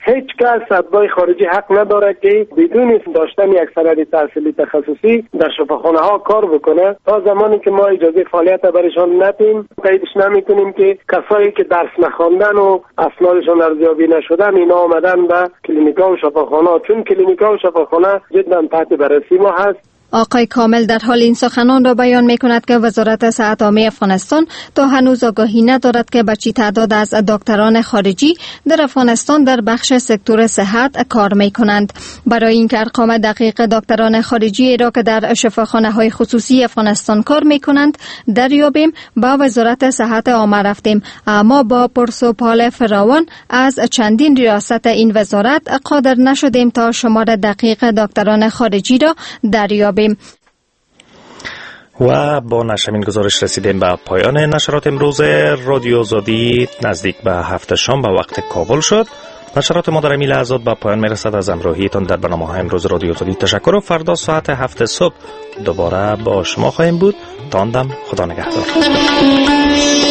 هیچ کس اتباع خارجی حق نداره که بدون داشتن یک سند تحصیلی تخصصی در شفاخانه ها کار بکنه. تا زمانی که ما اجازه فعالیت برایشان ندیم، قیدش نمیکنیم که کسایی که درس نخواندن و اسنادشان ارزیابی نشدن اینا آمدن به کلینیکا و شفاخانه، چون کلینیکا و شفاخانه جدا تحت بررسی ما هست. آقای کامل در حال این سخنان را بیان می کند که وزارت صحت عامه افغانستان تا هنوز آگاهی ندارد که به چه تعداد از دکتران خارجی در افغانستان در بخش سکتور صحت کار می کنند. برای اینکه ارقام دقیق دکتران خارجی را که در شفاخانه های خصوصی افغانستان کار می کنند دریابیم، با وزارت صحت عامه رفتیم، اما با پرسوپال فراوان از چندین ریاست این وزارت قادر نشدیم تا شمار دقیق دکتران خارجی را دریابیم. و با نشر این گزارش رسیدیم به پایان نشرات امروز رادیو آزادی. نزدیک به 7 شام به وقت کابل شد. نشرات ما در این لحظات به پایان میرسد. از همراهیتان در برنامه‌های امروز رادیو آزادی تشکر و فردا ساعت 7 صبح دوباره با شما خواهیم بود. تا آن دم خدا نگهدار.